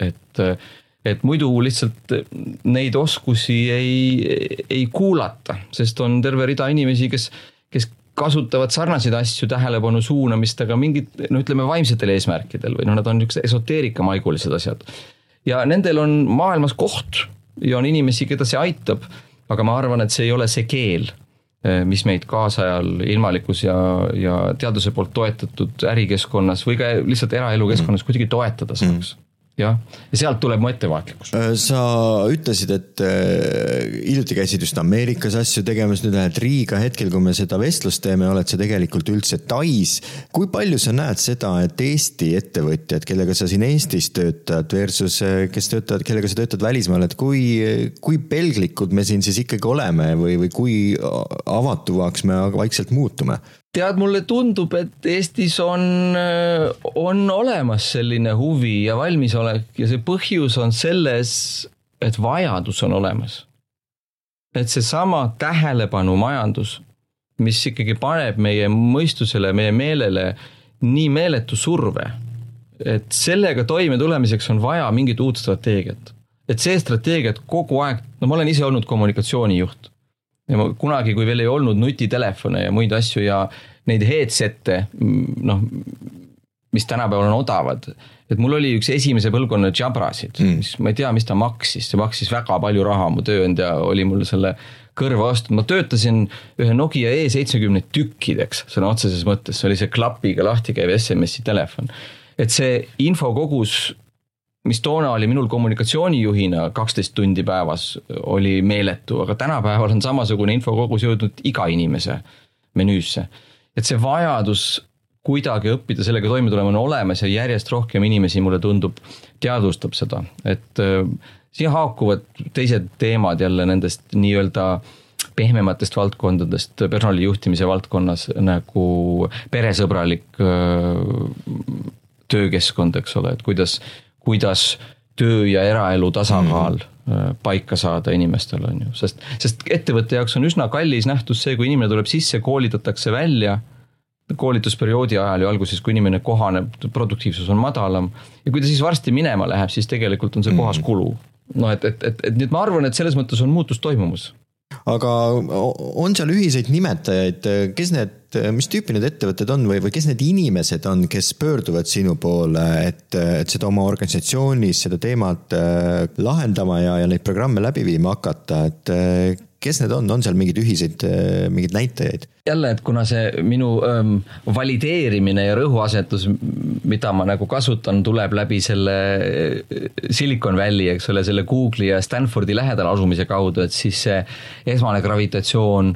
Et muidu lihtsalt neid oskusi ei kuulata, sest on terve rida inimesi, kes kasutavad sarnaseid asju tähelepanu suunamist, aga mingid, ütleme, vaimsetel eesmärkidel või nad on üks esoteerika maigulised asjad. Ja nendel on maailmas koht ja on inimesi, keda see aitab, aga ma arvan, et see ei ole see keel, mis meid kaasajal ilmalikus ja teaduse poolt toetatud ärikeskkonnas või ka lihtsalt eraelu keskkonnas kuidagi toetada saaks. Ja sealt tuleb mu ettevaatlikkus. Sa ütlesid, et hiljuti käisid just Ameerikas asju tegemas, nüüd lähed Riiga hetkel, kui me seda vestlust teeme, oled sa tegelikult üldse Tais. Kui palju sa näed seda, et Eesti ettevõtjad, kellega sa siin Eestis töötad versus kellega sa töötad välismaal, et kui pelglikud me siin siis ikkagi oleme või kui avatuvaks me vaikselt muutume? Tead, mulle tundub, et Eestis on olemas selline huvi ja valmisolek ja see põhjus on selles, et vajadus on olemas. Et see sama tähelepanu majandus, mis ikkagi paneb meie mõistusele, meie meelele nii meeletu surve, et sellega toime tulemiseks on vaja mingit uut strateegiat. Et see strateegiat kogu aeg, ma olen ise olnud kommunikatsioonijuht. Ja kunagi, kui veel ei olnud nutitelefone ja muid asju ja neid headsette, mis tänapäeval on odavad, et mul oli üks esimese põlvkonna Jabrasid, ma ei tea, mis ta maksis, see maksis väga palju raha, mu tööandja oli mul selle kõrva ostud, ma töötasin ühe Nokia E70 tükkideks, sõna otseses mõttes, see oli see klapiga lahti käiv SMS-i telefon, et see infokogus, mis toona oli minul kommunikatsioonijuhina 12 tundi päevas, oli meeletu, aga tänapäeval on samasugune infokogus jõudnud iga inimese menüüsse. Et see vajadus kuidagi õppida sellega toime tulema on olemas ja järjest rohkem inimesi, mulle tundub, teadvustab seda. Et siia haakuvad teised teemad jälle nendest nii-öelda pehmematest valdkondadest personalijuhtimise valdkonnas nagu peresõbralik töökeskkond, eks ole, et kuidas töö ja eraelu tasakaal paika saada inimestel on ju. Sest ettevõtte jaoks on üsna kallis nähtus see, kui inimene tuleb sisse, koolitatakse välja koolitusperioodi ajal ju alguses, kui inimene kohaneb, produktiivsus on madalam ja kui ta siis varsti minema läheb, siis tegelikult on see kohas kulu. No, et nüüd ma arvan, et selles mõttes on muutus toimumus. Aga on seal ühiseid nimetajaid, mis tüüpi need ettevõtted on või kes need inimesed on, kes pöörduvad sinu poole, et seda oma organisatsioonis, seda teemat lahendama ja neid programme läbi viima hakata, et kes need on seal mingeid ühiseid, mingeid näitajaid? Jälle, et kuna see minu valideerimine ja rõhuasetus, mida ma nagu kasutan, tuleb läbi selle Silicon Valley, eks ole, selle Google'i ja Stanfordi lähedal asumise kaudu, et siis see esmane gravitatsioon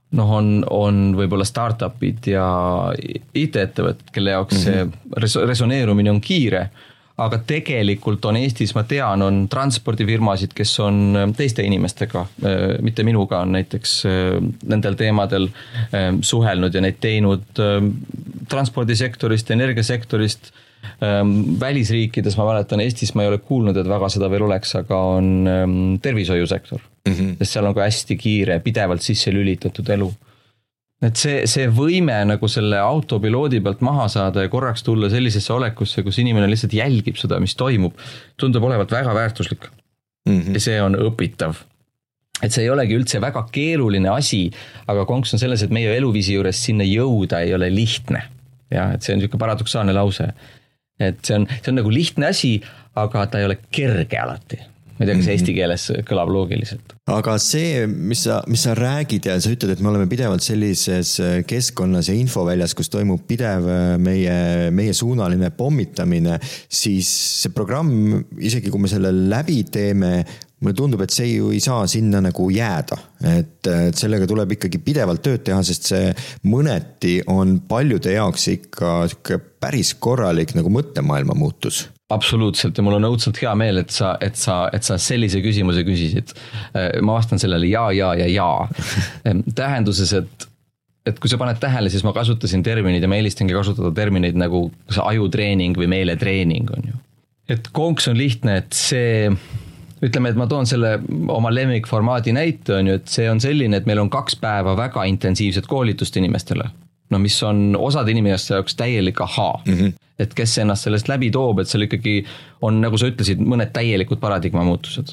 on võib-olla startupid ja IT-ettevõtted, kelle jaoks see resoneerumine on kiire, aga tegelikult on Eestis, ma tean, on transpordifirmasid, kes on teiste inimestega, mitte minuga on näiteks nendel teemadel suhelnud ja neid teinud transpordisektorist, energiasektorist, välisriikides, ma mäletan, Eestis ma ei ole kuulnud, et väga seda veel oleks, aga on tervishoiusektor, sest seal on ka hästi kiire, pidevalt sisse lülitatud elu. Et see võime nagu selle autopiloodi pealt maha saada ja korraks tulla sellisesse olekusse, kus inimene lihtsalt jälgib seda, mis toimub, tundub olevat väga väärtuslik. Ja see on õpitav. Et see ei olegi üldse väga keeruline asi, aga konks on selles, et meie eluviisi juures sinna jõuda ei ole lihtne. Ja, et see on niisugune paradoksaalne lause. Et see on nagu lihtne asi, aga ta ei ole kerge alati. Ma ei tea, kas eesti keeles kõlab loogiliselt. Aga see, mis sa räägid ja sa ütled, et me oleme pidevalt sellises keskkonnas ja infoväljas, kus toimub pidev meie suunaline pommitamine, siis see programm, isegi kui me selle läbi teeme, mulle tundub, et see ju ei saa sinna nagu jääda. Et sellega tuleb ikkagi pidevalt tööd teha, sest see mõneti on paljude jaoks ikka päris korralik nagu mõttemaailma muutus. Absoluutselt ja mul on õudselt hea meel, et sa sellise küsimuse küsisid. Ma vastan sellele ja. Tähenduses, et kui sa paned tähele, siis ma kasutasin terminid ja ma eelistangi kasutada termineid nagu ajutreening või meeletreening on ju. Et konks on lihtne, et see, ütleme, et ma toon selle oma lemmikformaadi näite on ju, et see on selline, et meil on 2 päeva väga intensiivset koolitust inimestele. Mis on osad inimeste jaoks täielik ahaa. Et kes ennast sellest läbi toob, et seal ikkagi on, nagu sa ütlesid, mõned täielikud paradigma muutused.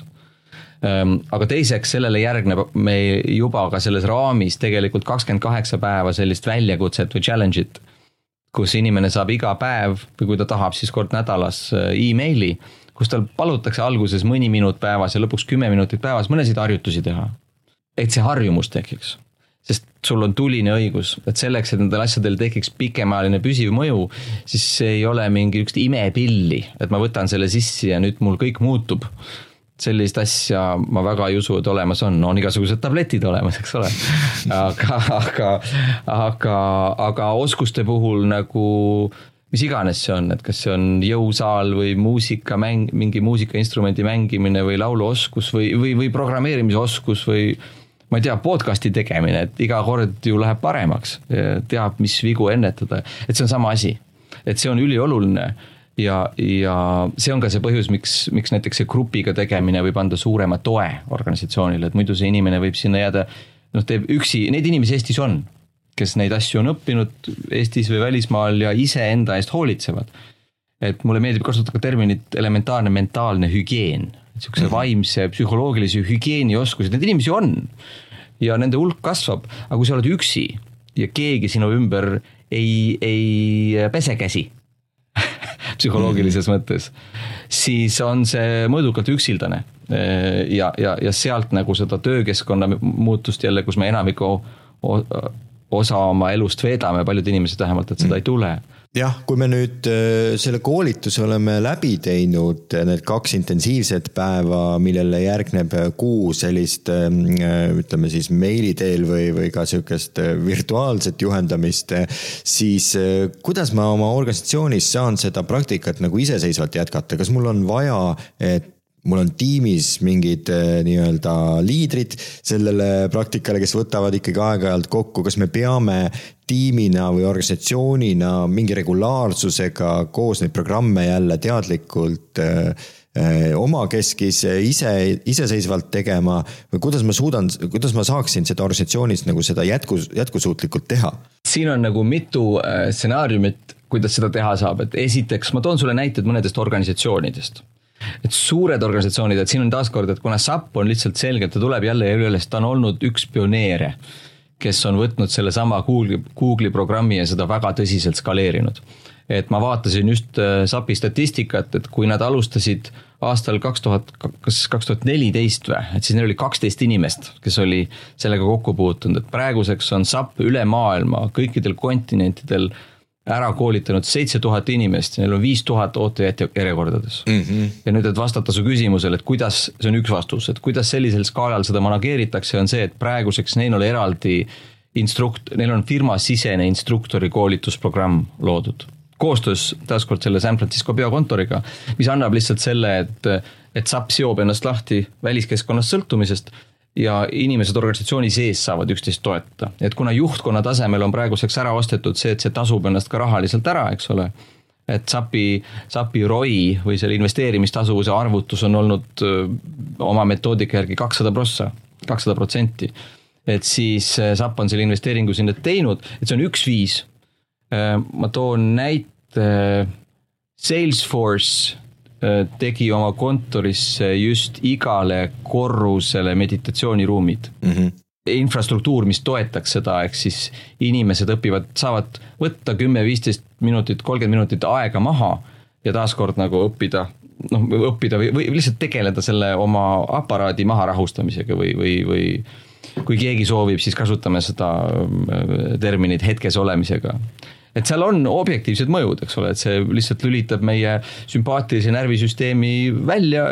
Aga teiseks sellele järgneb me juba ka selles raamis tegelikult 28 päeva sellist väljakutset või challenge'it, kus inimene saab iga päev või kui ta tahab siis kord nädalas e-maili, kus tal palutakse alguses mõni minut päevas ja lõpuks 10 minutit päevas mõnesid harjutusi teha. Et see harjumus tekiks. Sest sul on tuline õigus, et selleks, et nendel asjadel tekiks pikemaaline püsiv mõju, siis see ei ole mingi üks imepilli, et ma võtan selle sissi ja nüüd mul kõik muutub. Sellist asja ma väga ei usu, et olemas on igasugused tabletid olemas, eks ole. Aga oskuste puhul nagu, mis iganes see on, et kas see on jõusaal või mingi muusikainstrumendi mängimine või lauluoskus või programmeerimise oskus või ma ei tea, podcasti tegemine, et iga kord ju läheb paremaks, teab, mis vigu ennetada. Et see on sama asi, et see on ülioluline ja see on ka see põhjus, miks näiteks see grupiga tegemine võib anda suurema toe organisatsioonile, et muidu see inimene võib sinna jääda, teeb üksi, neid inimesi Eestis on, kes neid asju on õppinud Eestis või välismaal ja ise enda eest hoolitsevad. Et mulle meeldib kasutada ka terminit elementaarne mentaalne hügieen. Niisuguse vaimse, psühholoogilise hügieeni oskused, need inimesi on ja nende hulk kasvab, aga kui sa oled üksi ja keegi sinu ümber ei pese käsi psühholoogilises mõttes, siis on see mõõdukalt üksildane ja sealt nagu seda töökeskkonna muutust jälle, kus me enamiku osa oma elust veedame, paljud inimesed vähemalt, et seda ei tule. Jah, kui me nüüd selle koolituse oleme läbi teinud, need 2 intensiivset päeva, millele järgneb 6 sellist, ütleme siis meili teel või ka sellist virtuaalset juhendamist, siis kuidas ma oma organisatsioonis saan seda praktikat nagu iseseisvalt jätkata? Kas mul on vaja, et mul on tiimis mingid nii-öelda liidrid sellele praktikale, kes võtavad ikkagi aeg-ajalt kokku, kas me peame tiimina või organisatsioonina mingi regulaarsusega koos neid programme jälle teadlikult oma keskis iseseisvalt tegema või kuidas ma saaksin seda organisatsioonis nagu seda jätkusuutlikult teha? Siin on nagu mitu stsenaariumit, kuidas seda teha saab, et esiteks ma toon sulle näited mõnedest organisatsioonidest. Et suured organisatsioonid, et siin on taaskord, et kuna SAP on lihtsalt selgelt, ta tuleb jälle ja üles, ta on olnud üks pioneere, kes on võtnud selle sama Google'i programmi ja seda väga tõsiselt skaleerinud. et ma vaatasin just SAP-i statistikat, et kui nad alustasid aastal 2014 või, et siis neil oli 12 inimest, kes oli sellega kokku puutunud, et praeguseks on SAP üle maailma kõikidel kontinentidel ära koolitanud 7000 inimest, neil on 5000 ootajat järjekordades. Ja nüüd, et vastata su küsimusele, et kuidas, see on üks vastus, et kuidas sellisel skaalal seda manageeritakse, on see, et praeguseks neil on eraldi neil on firma sisene instruktori koolitusprogramm loodud. Koostöös taaskord selle San Francisco biokontoriga, mis annab lihtsalt selle, et SAP seob ennast lahti väliskeskkonnast sõltumisest ja inimesed organisatsiooni sees saavad üksteist toetada. Et kuna juhtkonna tasemel on praeguseks ära ostetud see, et see tasub ennast ka rahaliselt ära, eks ole, et SAP-i ROI või selle investeerimistasuvuse arvutus on olnud oma metoodika järgi 200%. Et siis SAP on selle investeeringu sinna teinud, et see on üks viis. Ma toon näite, Salesforce tegi oma kontorisse just igale korrusele meditatsiooniruumid. Infrastruktuur, mis toetaks seda, ehk siis inimesed saavad võtta 10-15 minutit, 30 minutit aega maha ja taaskord nagu õppida või lihtsalt tegeleda selle oma aparaadi maha rahustamisega või kui keegi soovib, siis kasutame seda terminit hetkes olemisega. Et seal on objektiivsed mõjud, eks ole, et see lihtsalt lülitab meie sümpaatilise närvisüsteemi välja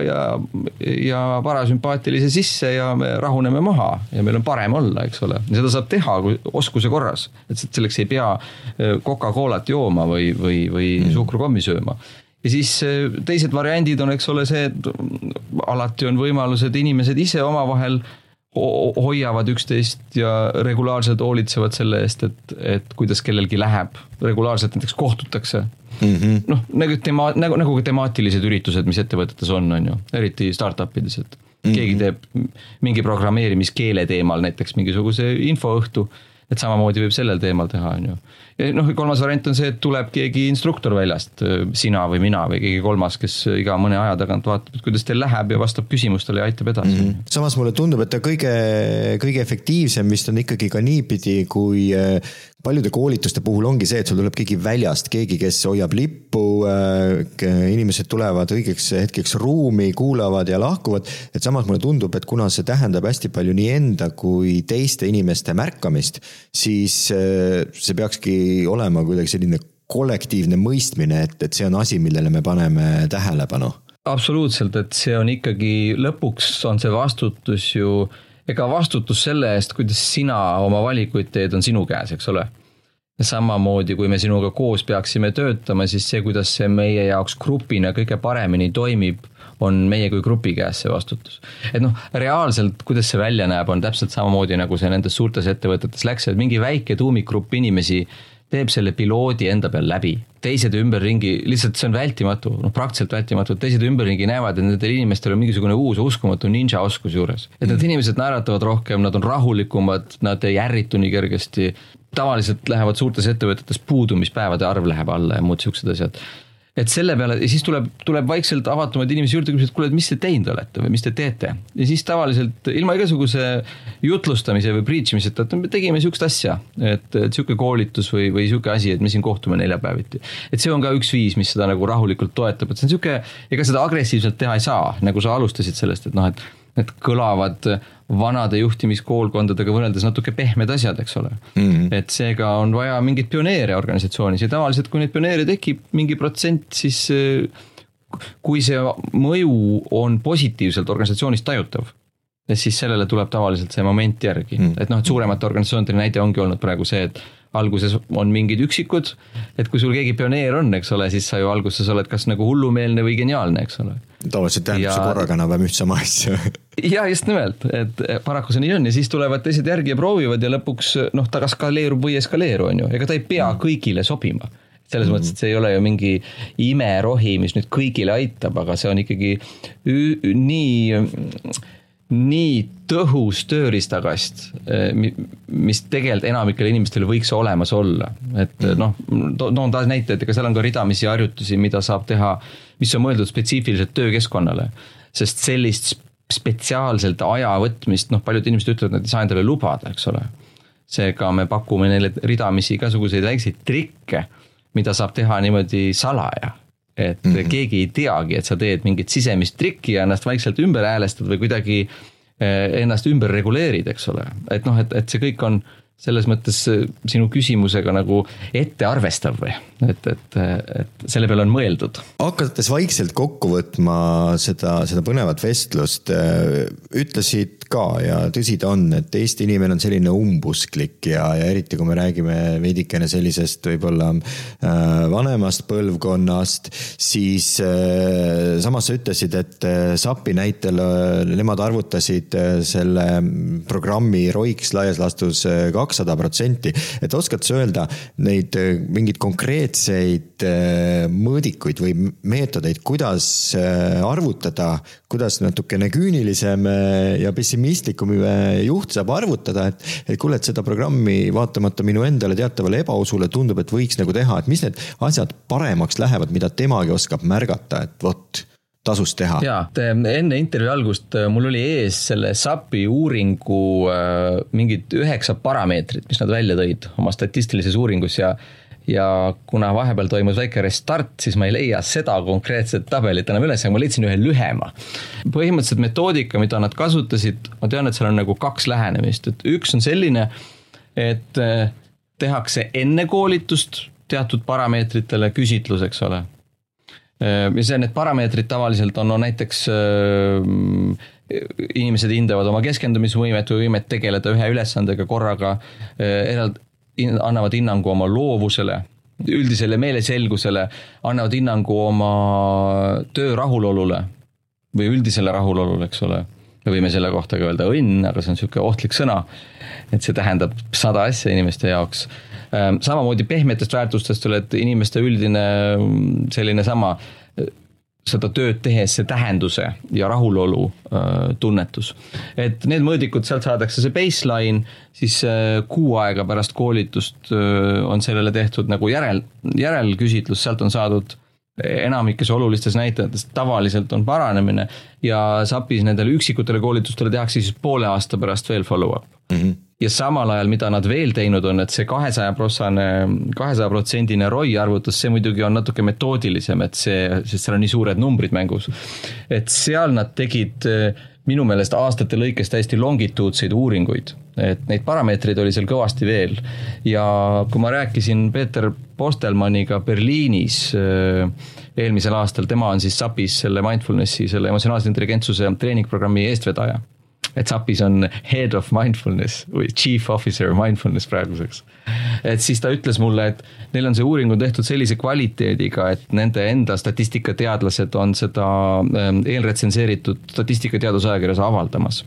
ja parasümpaatilise sisse ja me rahuneme maha ja meil on parem olla, eks ole. Ja seda saab teha oskuse korras, et selleks ei pea Coca-Colat jooma või suhkrukommi sööma. Ja siis teised variandid on, eks ole, see, et alati on võimalus, et inimesed ise omavahel hoiavad üksteist ja regulaarselt hoolitsevad selle eest, et kuidas kellelgi läheb. Regulaarselt näiteks kohtutakse. Noh, nagu temaatilised üritused, mis ettevõtetes on ju, eriti startupides, et keegi teeb mingi programmeerimiskeele teemal näiteks mingisuguse infoõhtu, et samamoodi võib sellel teemal teha, on ju. Ja kolmas variant on see, et tuleb keegi instruktor väljast, sina või mina või keegi kolmas, kes iga mõne aja tagant vaatab, et kuidas teil läheb ja vastab küsimustele ja aitab edasi. Samas mulle tundub, et kõige efektiivsem vist on ikkagi ka niipidi, kui paljude koolituste puhul ongi see, et sul tuleb keegi väljast, keegi, kes hoiab lippu, inimesed tulevad õigeks hetkeks ruumi, kuulavad ja lahkuvad, et samas mulle tundub, et kuna see tähendab hästi palju nii enda kui teiste inimeste märkamist, siis see peakski olema kuidagi selline kollektiivne mõistmine, et see on asi, millele me paneme tähelepanu. Absoluutselt, et see on ikkagi, lõpuks on see vastutus ju, ega vastutus selle eest, kuidas sina oma valikuid teed, on sinu käes, eks ole. Ja samamoodi, kui me sinuga koos peaksime töötama, siis see, kuidas see meie jaoks grupina kõige paremini toimib, on meie kui grupi käes see vastutus. Et reaalselt, kuidas see välja näeb, on täpselt samamoodi, nagu see nendes suurtes ettevõtetes läks, et mingi väike tuumikgrupp inimesi teeb selle piloodi enda peal läbi. Teised ümberringi, lihtsalt see on vältimatu, praktiliselt vältimatu, teised ümberringi näevad, et nendel inimestel on mingisugune uus uskumatu ninja oskus juures. Et need inimesed naeratavad rohkem, nad on rahulikumad, nad ei ärritu nii kergesti. Tavaliselt lähevad suurtes ettevõtetes puudumispäevade arv läheb alla ja muud siuksed asjad. Et selle peale, ja siis tuleb vaikselt avatumad inimesi juurde, et kuule, et mis te teinud olete või mis te teete. Ja siis tavaliselt ilma igasuguse jutlustamise või preachmiseta, et me tegime siukest asja, et siuke koolitus või siuke asi, et me siin kohtume neljapäeviti. Et see on ka üks viis, mis seda nagu rahulikult toetab, et see on siuke, ega seda agressiivselt teha ei saa, nagu sa alustasid sellest, et kõlavad vanade juhtimiskoolkondadega võrreldes natuke pehmed asjad, eks ole. Et seega on vaja mingit pioneere organisatsioonis ja tavaliselt, kui neid pioneere tekib mingi protsent, siis kui see mõju on positiivselt organisatsioonis tajutav, siis sellele tuleb tavaliselt see moment järgi. Et suuremate organisatsioonide näide ongi olnud praegu see, et alguses on mingid üksikud, et kui sul keegi pioneer on, eks ole, siis sa ju alguses oled kas nagu hullumeelne või geniaalne, eks ole. Tavaliselt tähendab see korraga enam üht sama asja. Ja just nimelt, et paraku see nii on ja siis tulevad teised järgi ja proovivad ja lõpuks ta eskaleerub või eskaleeru on ju, ega ta ei pea kõigile sobima. Selles mõttes, et see ei ole ju mingi imerohi, mis nüüd kõigile aitab, aga see on ikkagi nii tõhus tööriistakast, mis tegelikult enamikele inimestele võiks olemas olla. Et toon taas näite, et ega seal on ka ridamisi harjutusi, mida saab teha, mis on mõeldud spetsiifiliselt töökeskkonnale, sest sellist spetsiaalselt aja võtmist, paljud inimesed ütlevad, et nad ei saa endale lubada, eks ole. Seega me pakume neile ridamisi igasuguseid väikseid trikke, mida saab teha niimoodi salaja. Et keegi ei teagi, et sa teed mingit sisemist trikki ja ennast vaikselt ümber häälestad või kuidagi ennast ümber reguleerid, eks ole. Et noh, et see kõik on selles mõttes sinu küsimusega nagu ette arvestav või, et selle peale on mõeldud. Hakates vaikselt kokku võtma seda põnevat vestlust, ütlesid ka ja tõsi ta on, et Eesti inimene on selline umbusklik ja eriti kui me räägime veidikene sellisest võib-olla vanemast põlvkonnast, siis samas sa ütlesid, et SAP-i näitel nemad arvutasid selle programmi ROIX laias laastus 200%, et oskad sa öelda neid mingeid konkreetseid mõõdikuid või meetodeid, kuidas arvutada, kuidas natukene küünilisem ja pessimistlikum juht saab arvutada, et kuule, et seda programmi vaatamata minu endale teatavale ebausule tundub, et võiks nagu teha, et mis need asjad paremaks lähevad, mida temagi oskab märgata, et vot tasus teha. Jaa, enne intervjuu algust mul oli ees selle SAP-i uuringu mingid 9 parameetrit, mis nad välja tõid oma statistilises uuringus ja kuna vahepeal toimus väike restart, siis ma ei leia seda konkreetset tabelit enam üles, aga ma leidsin ühe lühema. Põhimõtteliselt metoodika, mida nad kasutasid, ma tean, et seal on nagu 2 lähenemist. Et üks on selline, et tehakse enne koolitust teatud parameetritele küsitlus, eks ole. Ja need parameetrid tavaliselt on näiteks inimesed hindavad oma keskendumisvõimet või võimet tegeleda ühe ülesandega korraga, annavad hinnangu oma loovusele, üldisele meeleselgusele, annavad hinnangu oma töö rahulolule või üldisele rahulolule, eks ole. Me võime selle kohta öelda õnn, aga see on selline ohtlik sõna, et see tähendab 100 asja inimeste jaoks. Samamoodi pehmetest väärtustest oled inimeste üldine selline sama seda tööd tehes see tähenduse ja rahulolu tunnetus. Et need mõõdikud, sealt saadakse see baseline, siis 6 aega pärast koolitust on sellele tehtud nagu järelküsitlus, sealt on saadud enamikes olulistes näitajatest tavaliselt on paranemine ja SAP-is nendele üksikutele koolitustele tehakse siis poole aasta pärast veel follow-up. Ja samal ajal, mida nad veel teinud on, et see 200% ROI arvutus, see muidugi on natuke metoodilisem, et sest seal on nii suured numbrid mängus. Et seal nad tegid minu meelest aastate lõikes täiesti longituudseid uuringuid, et neid parameetreid oli seal kõvasti veel. Ja kui ma rääkisin Peeter Postelmanniga Berliinis eelmisel aastal, tema on siis SAP-is selle mindfulnessi, selle emotsionaalse intelligentsuse treeningprogrammi eestvedaja. Et SAP-is on head of mindfulness või chief officer mindfulness praeguseks. Et siis ta ütles mulle, et neil on see uuring on tehtud sellise kvaliteediga, et nende enda statistikateadlased on seda eelretsenseeritud statistikateadusajakirjas avaldamas.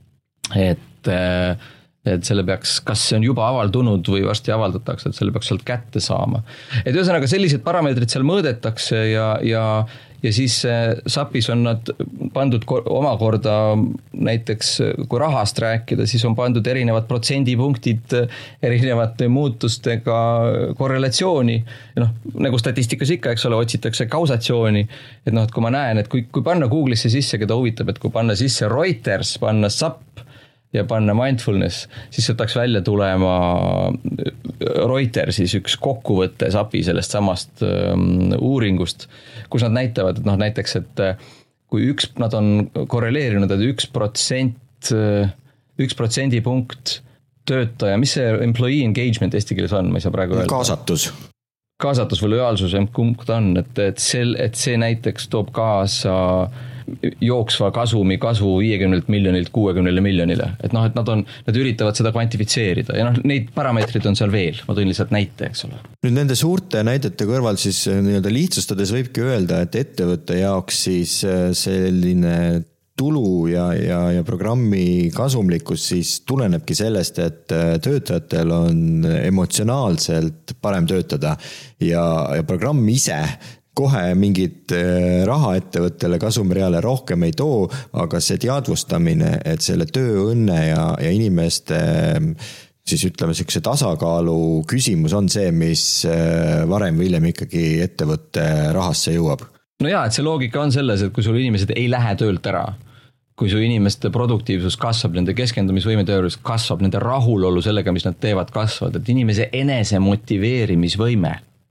Et selle peaks, kas see on juba avaldunud või varsti avaldatakse, et selle peaks sealt kätte saama. Et ühesõnaga sellised parameetrid seal mõõdetakse ja siis SAP-is on nad pandud omakorda näiteks, kui rahast rääkida, siis on pandud erinevad protsendipunktid erinevate muutustega korrelatsiooni. Ja nagu statistikas ikka, eks ole, otsitakse kausatsiooni. Et et kui ma näen, et kui panna Google'isse sisse, keda huvitab, et kui panna sisse Reuters, panna SAP ja panna mindfulness, siis võtaks välja tulema Reutersis üks kokkuvõtte SAP-i sellest samast uuringust, kus nad näitavad, et näiteks, et kui nad on korreleerinud, et 1% punkt töötaja, mis see employee engagement eesti keeles on, ma ei saa praegu öelda. Kaasatus või lojaalsus, kumb ta on, et see näiteks toob kaasa jooksva kasumi kasvu 50 miljonilt 60 miljonile. Et nad üritavad seda kvantifitseerida ja neid parameetrid on seal veel. Ma tõin lihtsalt näite, eks ole. Nüüd nende suurte näidete kõrval siis nii-öelda lihtsustades võibki öelda, et ettevõtte jaoks siis selline tulu ja programmi kasumlikkus siis tulenebki sellest, et töötajatel on emotsionaalselt parem töötada ja programm ise kohe mingit raha ettevõttele kasumreale rohkem ei too, aga see teadvustamine, et selle tööõnne ja inimeste siis ütleme sellise tasakaalu küsimus on see, mis varem või hiljem ikkagi ettevõtte rahasse jõuab. No jaa, et see loogika on selles, et kui sul inimesed ei lähe töölt ära, kui su inimeste produktiivsus kasvab, nende keskendumisvõime tööjuures kasvab, nende rahulolu sellega, mis nad teevad kasvavad, et inimese enese motiveerimisvõime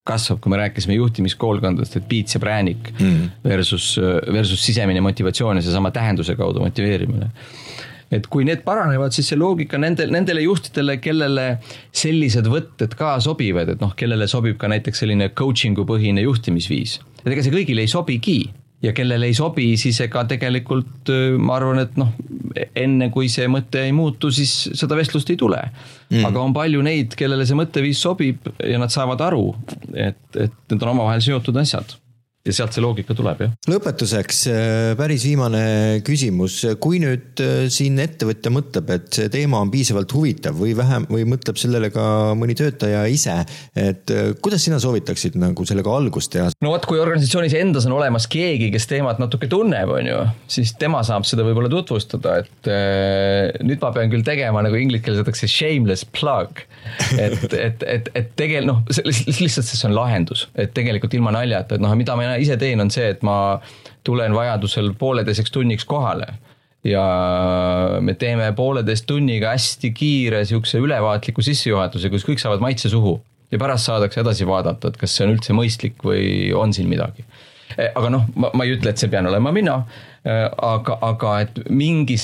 kasvab, kui me rääkisime juhtimiskoolkondadest, et piits ja präänik versus sisemine motivatsioon ja seesama tähenduse kaudu motiveerimine. Et kui need paranevad, siis see loogika nendele juhtidele, kellele sellised võtted ka sobivad, et kellele sobib ka näiteks selline coachingu põhine juhtimisviis. Et ega see kõigile ei sobigi ja kellele ei sobi, siis ega tegelikult ma arvan, et enne kui see mõte ei muutu, siis seda vestlust ei tule. Aga on palju neid, kellele see mõtteviis sobib ja nad saavad aru, et need on omavahel seotud asjad. Ja sealt see loogika tuleb, jah. Lõpetuseks päris viimane küsimus. Kui nüüd siin ettevõtja mõtleb, et see teema on piisavalt huvitav või mõtleb sellele ka mõni töötaja ise, et kuidas sina soovitaksid nagu sellega algust teha? No kui organisatsioonis endas on olemas keegi, kes teemat natuke tunneb, on ju, siis tema saab seda võib-olla tutvustada, et nüüd ma pean küll tegema, nagu inglikeeles öeldakse shameless plug, et lihtsalt see on lahendus, et tegelikult ilma naljata, et mida ma ise teen on see, et ma tulen vajadusel 1,5 tunniks kohale ja me teeme 1,5 tunniga hästi kiire siukse ülevaatliku sissejuhatuse, kus kõik saavad maitse suhu ja pärast saadakse edasi vaadata, et kas see on üldse mõistlik või on siin midagi. Aga ma ei ütle, et see pean olema mina, aga et mingi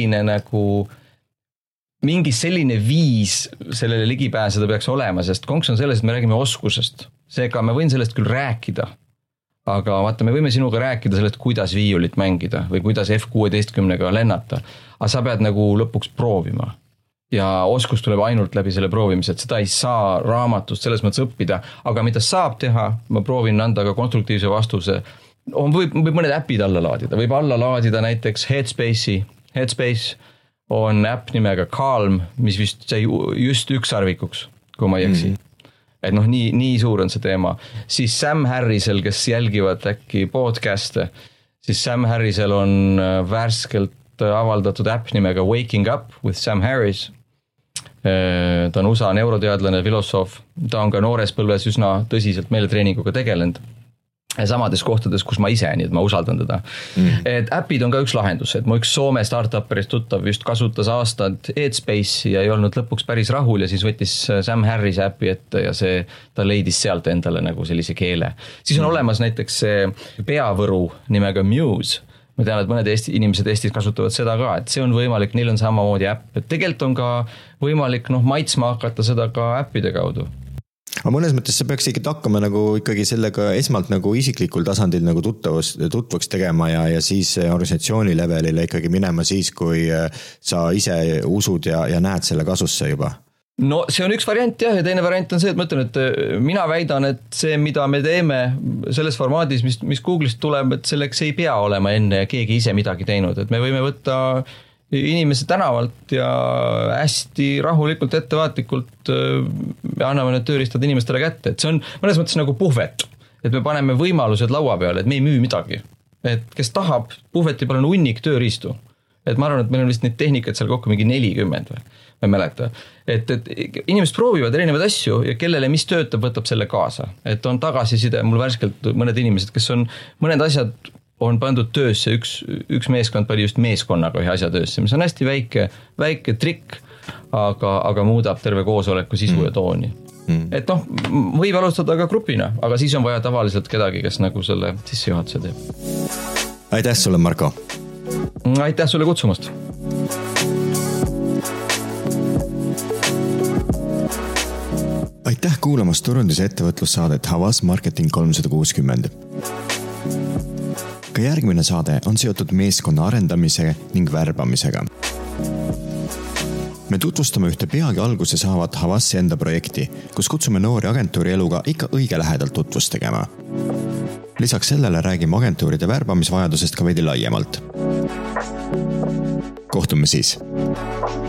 selline viis sellele ligipääseda peaks olema, sest konks on selles, et me räägime oskusest. Seega me võin sellest küll rääkida, aga vaata, me võime sinuga rääkida sellest, kuidas viiulit mängida või kuidas F16-ga lennata, aga sa pead nagu lõpuks proovima. Ja oskus tuleb ainult läbi selle proovimise, et seda ei saa raamatust selles mõttes õppida, aga mida saab teha, ma proovin anda ka konstruktiivse vastuse. Võib mõned äpid alla laadida, võib alla laadida näiteks Headspace on äpp nimega Calm, mis vist sai just ükssarvikuks, kui ma ei eksi. Et nii suur on see teema. Siis Sam Harrisel, kes jälgivad äkki podcast'e, siis Sam Harrisel on värskelt avaldatud äpp nimega Waking Up with Sam Harris. Ta on USA neuroteadlane, filosoof. Ta on ka noores põlves üsna tõsiselt meeletreeninguga tegelenud. Samades kohtades, kus ma ise, nii et ma usaldan teda. Et äpid on ka üks lahendus, et mu üks Soome startuperist tuttav just kasutas aastad Headspace'i ja ei olnud lõpuks päris rahul ja siis võttis Sam Harris äpi ette ja ta leidis sealt endale nagu sellise keele. Siis on olemas näiteks peavõru nimega Muse. Ma tean, et mõned inimesed Eestis kasutavad seda ka, et see on võimalik, neil on samamoodi äpp. Et tegelikult on ka võimalik maitsma hakata seda ka äppide kaudu. Aga mõnes mõttes sa peaks hakkama nagu ikkagi sellega esmalt nagu isiklikul tasandil nagu tutvaks tegema ja siis organisatsiooni levelile ikkagi minema siis, kui sa ise usud ja näed selle kasusse juba. No see on üks variant jah, ja teine variant on see, et ma ütlen, et mina väidan, et see, mida me teeme selles formaadis, mis Google'ist tuleb, et selleks ei pea olema enne keegi ise midagi teinud, et me võime võtta inimese tänavalt ja hästi rahulikult, ettevaatlikult me anname need tööriistad inimestele kätte, et see on mõnes mõttes nagu puhvet, et me paneme võimalused laua peale, et me ei müü midagi, et kes tahab, puhveti peal on hunnik tööriistu, et ma arvan, et meil on vist neid tehnikaid seal kokku mingi 40 või ma ei mäleta, et inimesed proovivad erinevaid asju ja kellele mis töötab, võtab selle kaasa, et on tagasiside mul värskelt mõned inimesed, kes on mõned asjad on pandud töösse, üks meeskond pani just meeskonnaga ühe asja töösse, mis on hästi väike trikk, aga muudab terve koosoleku sisu ja tooni. Et võib alustada ka grupina, aga siis on vaja tavaliselt kedagi, kes nagu selle sissejuhatuse teeb. Aitäh sulle, Marko! Aitäh sulle kutsumast! Aitäh kuulamast turundus- ja ettevõtlussaadet Havas Marketing 360. Ka järgmine saade on seotud meeskonna arendamise ning värbamisega. Me tutvustame ühte peagi alguse saavat Havassi enda projekti, kus kutsume noori agentuuri eluga ikka õige lähedalt tutvust tegema. Lisaks sellele räägime agentuuride värbamisvajadusest ka veidi laiemalt. Kohtume siis!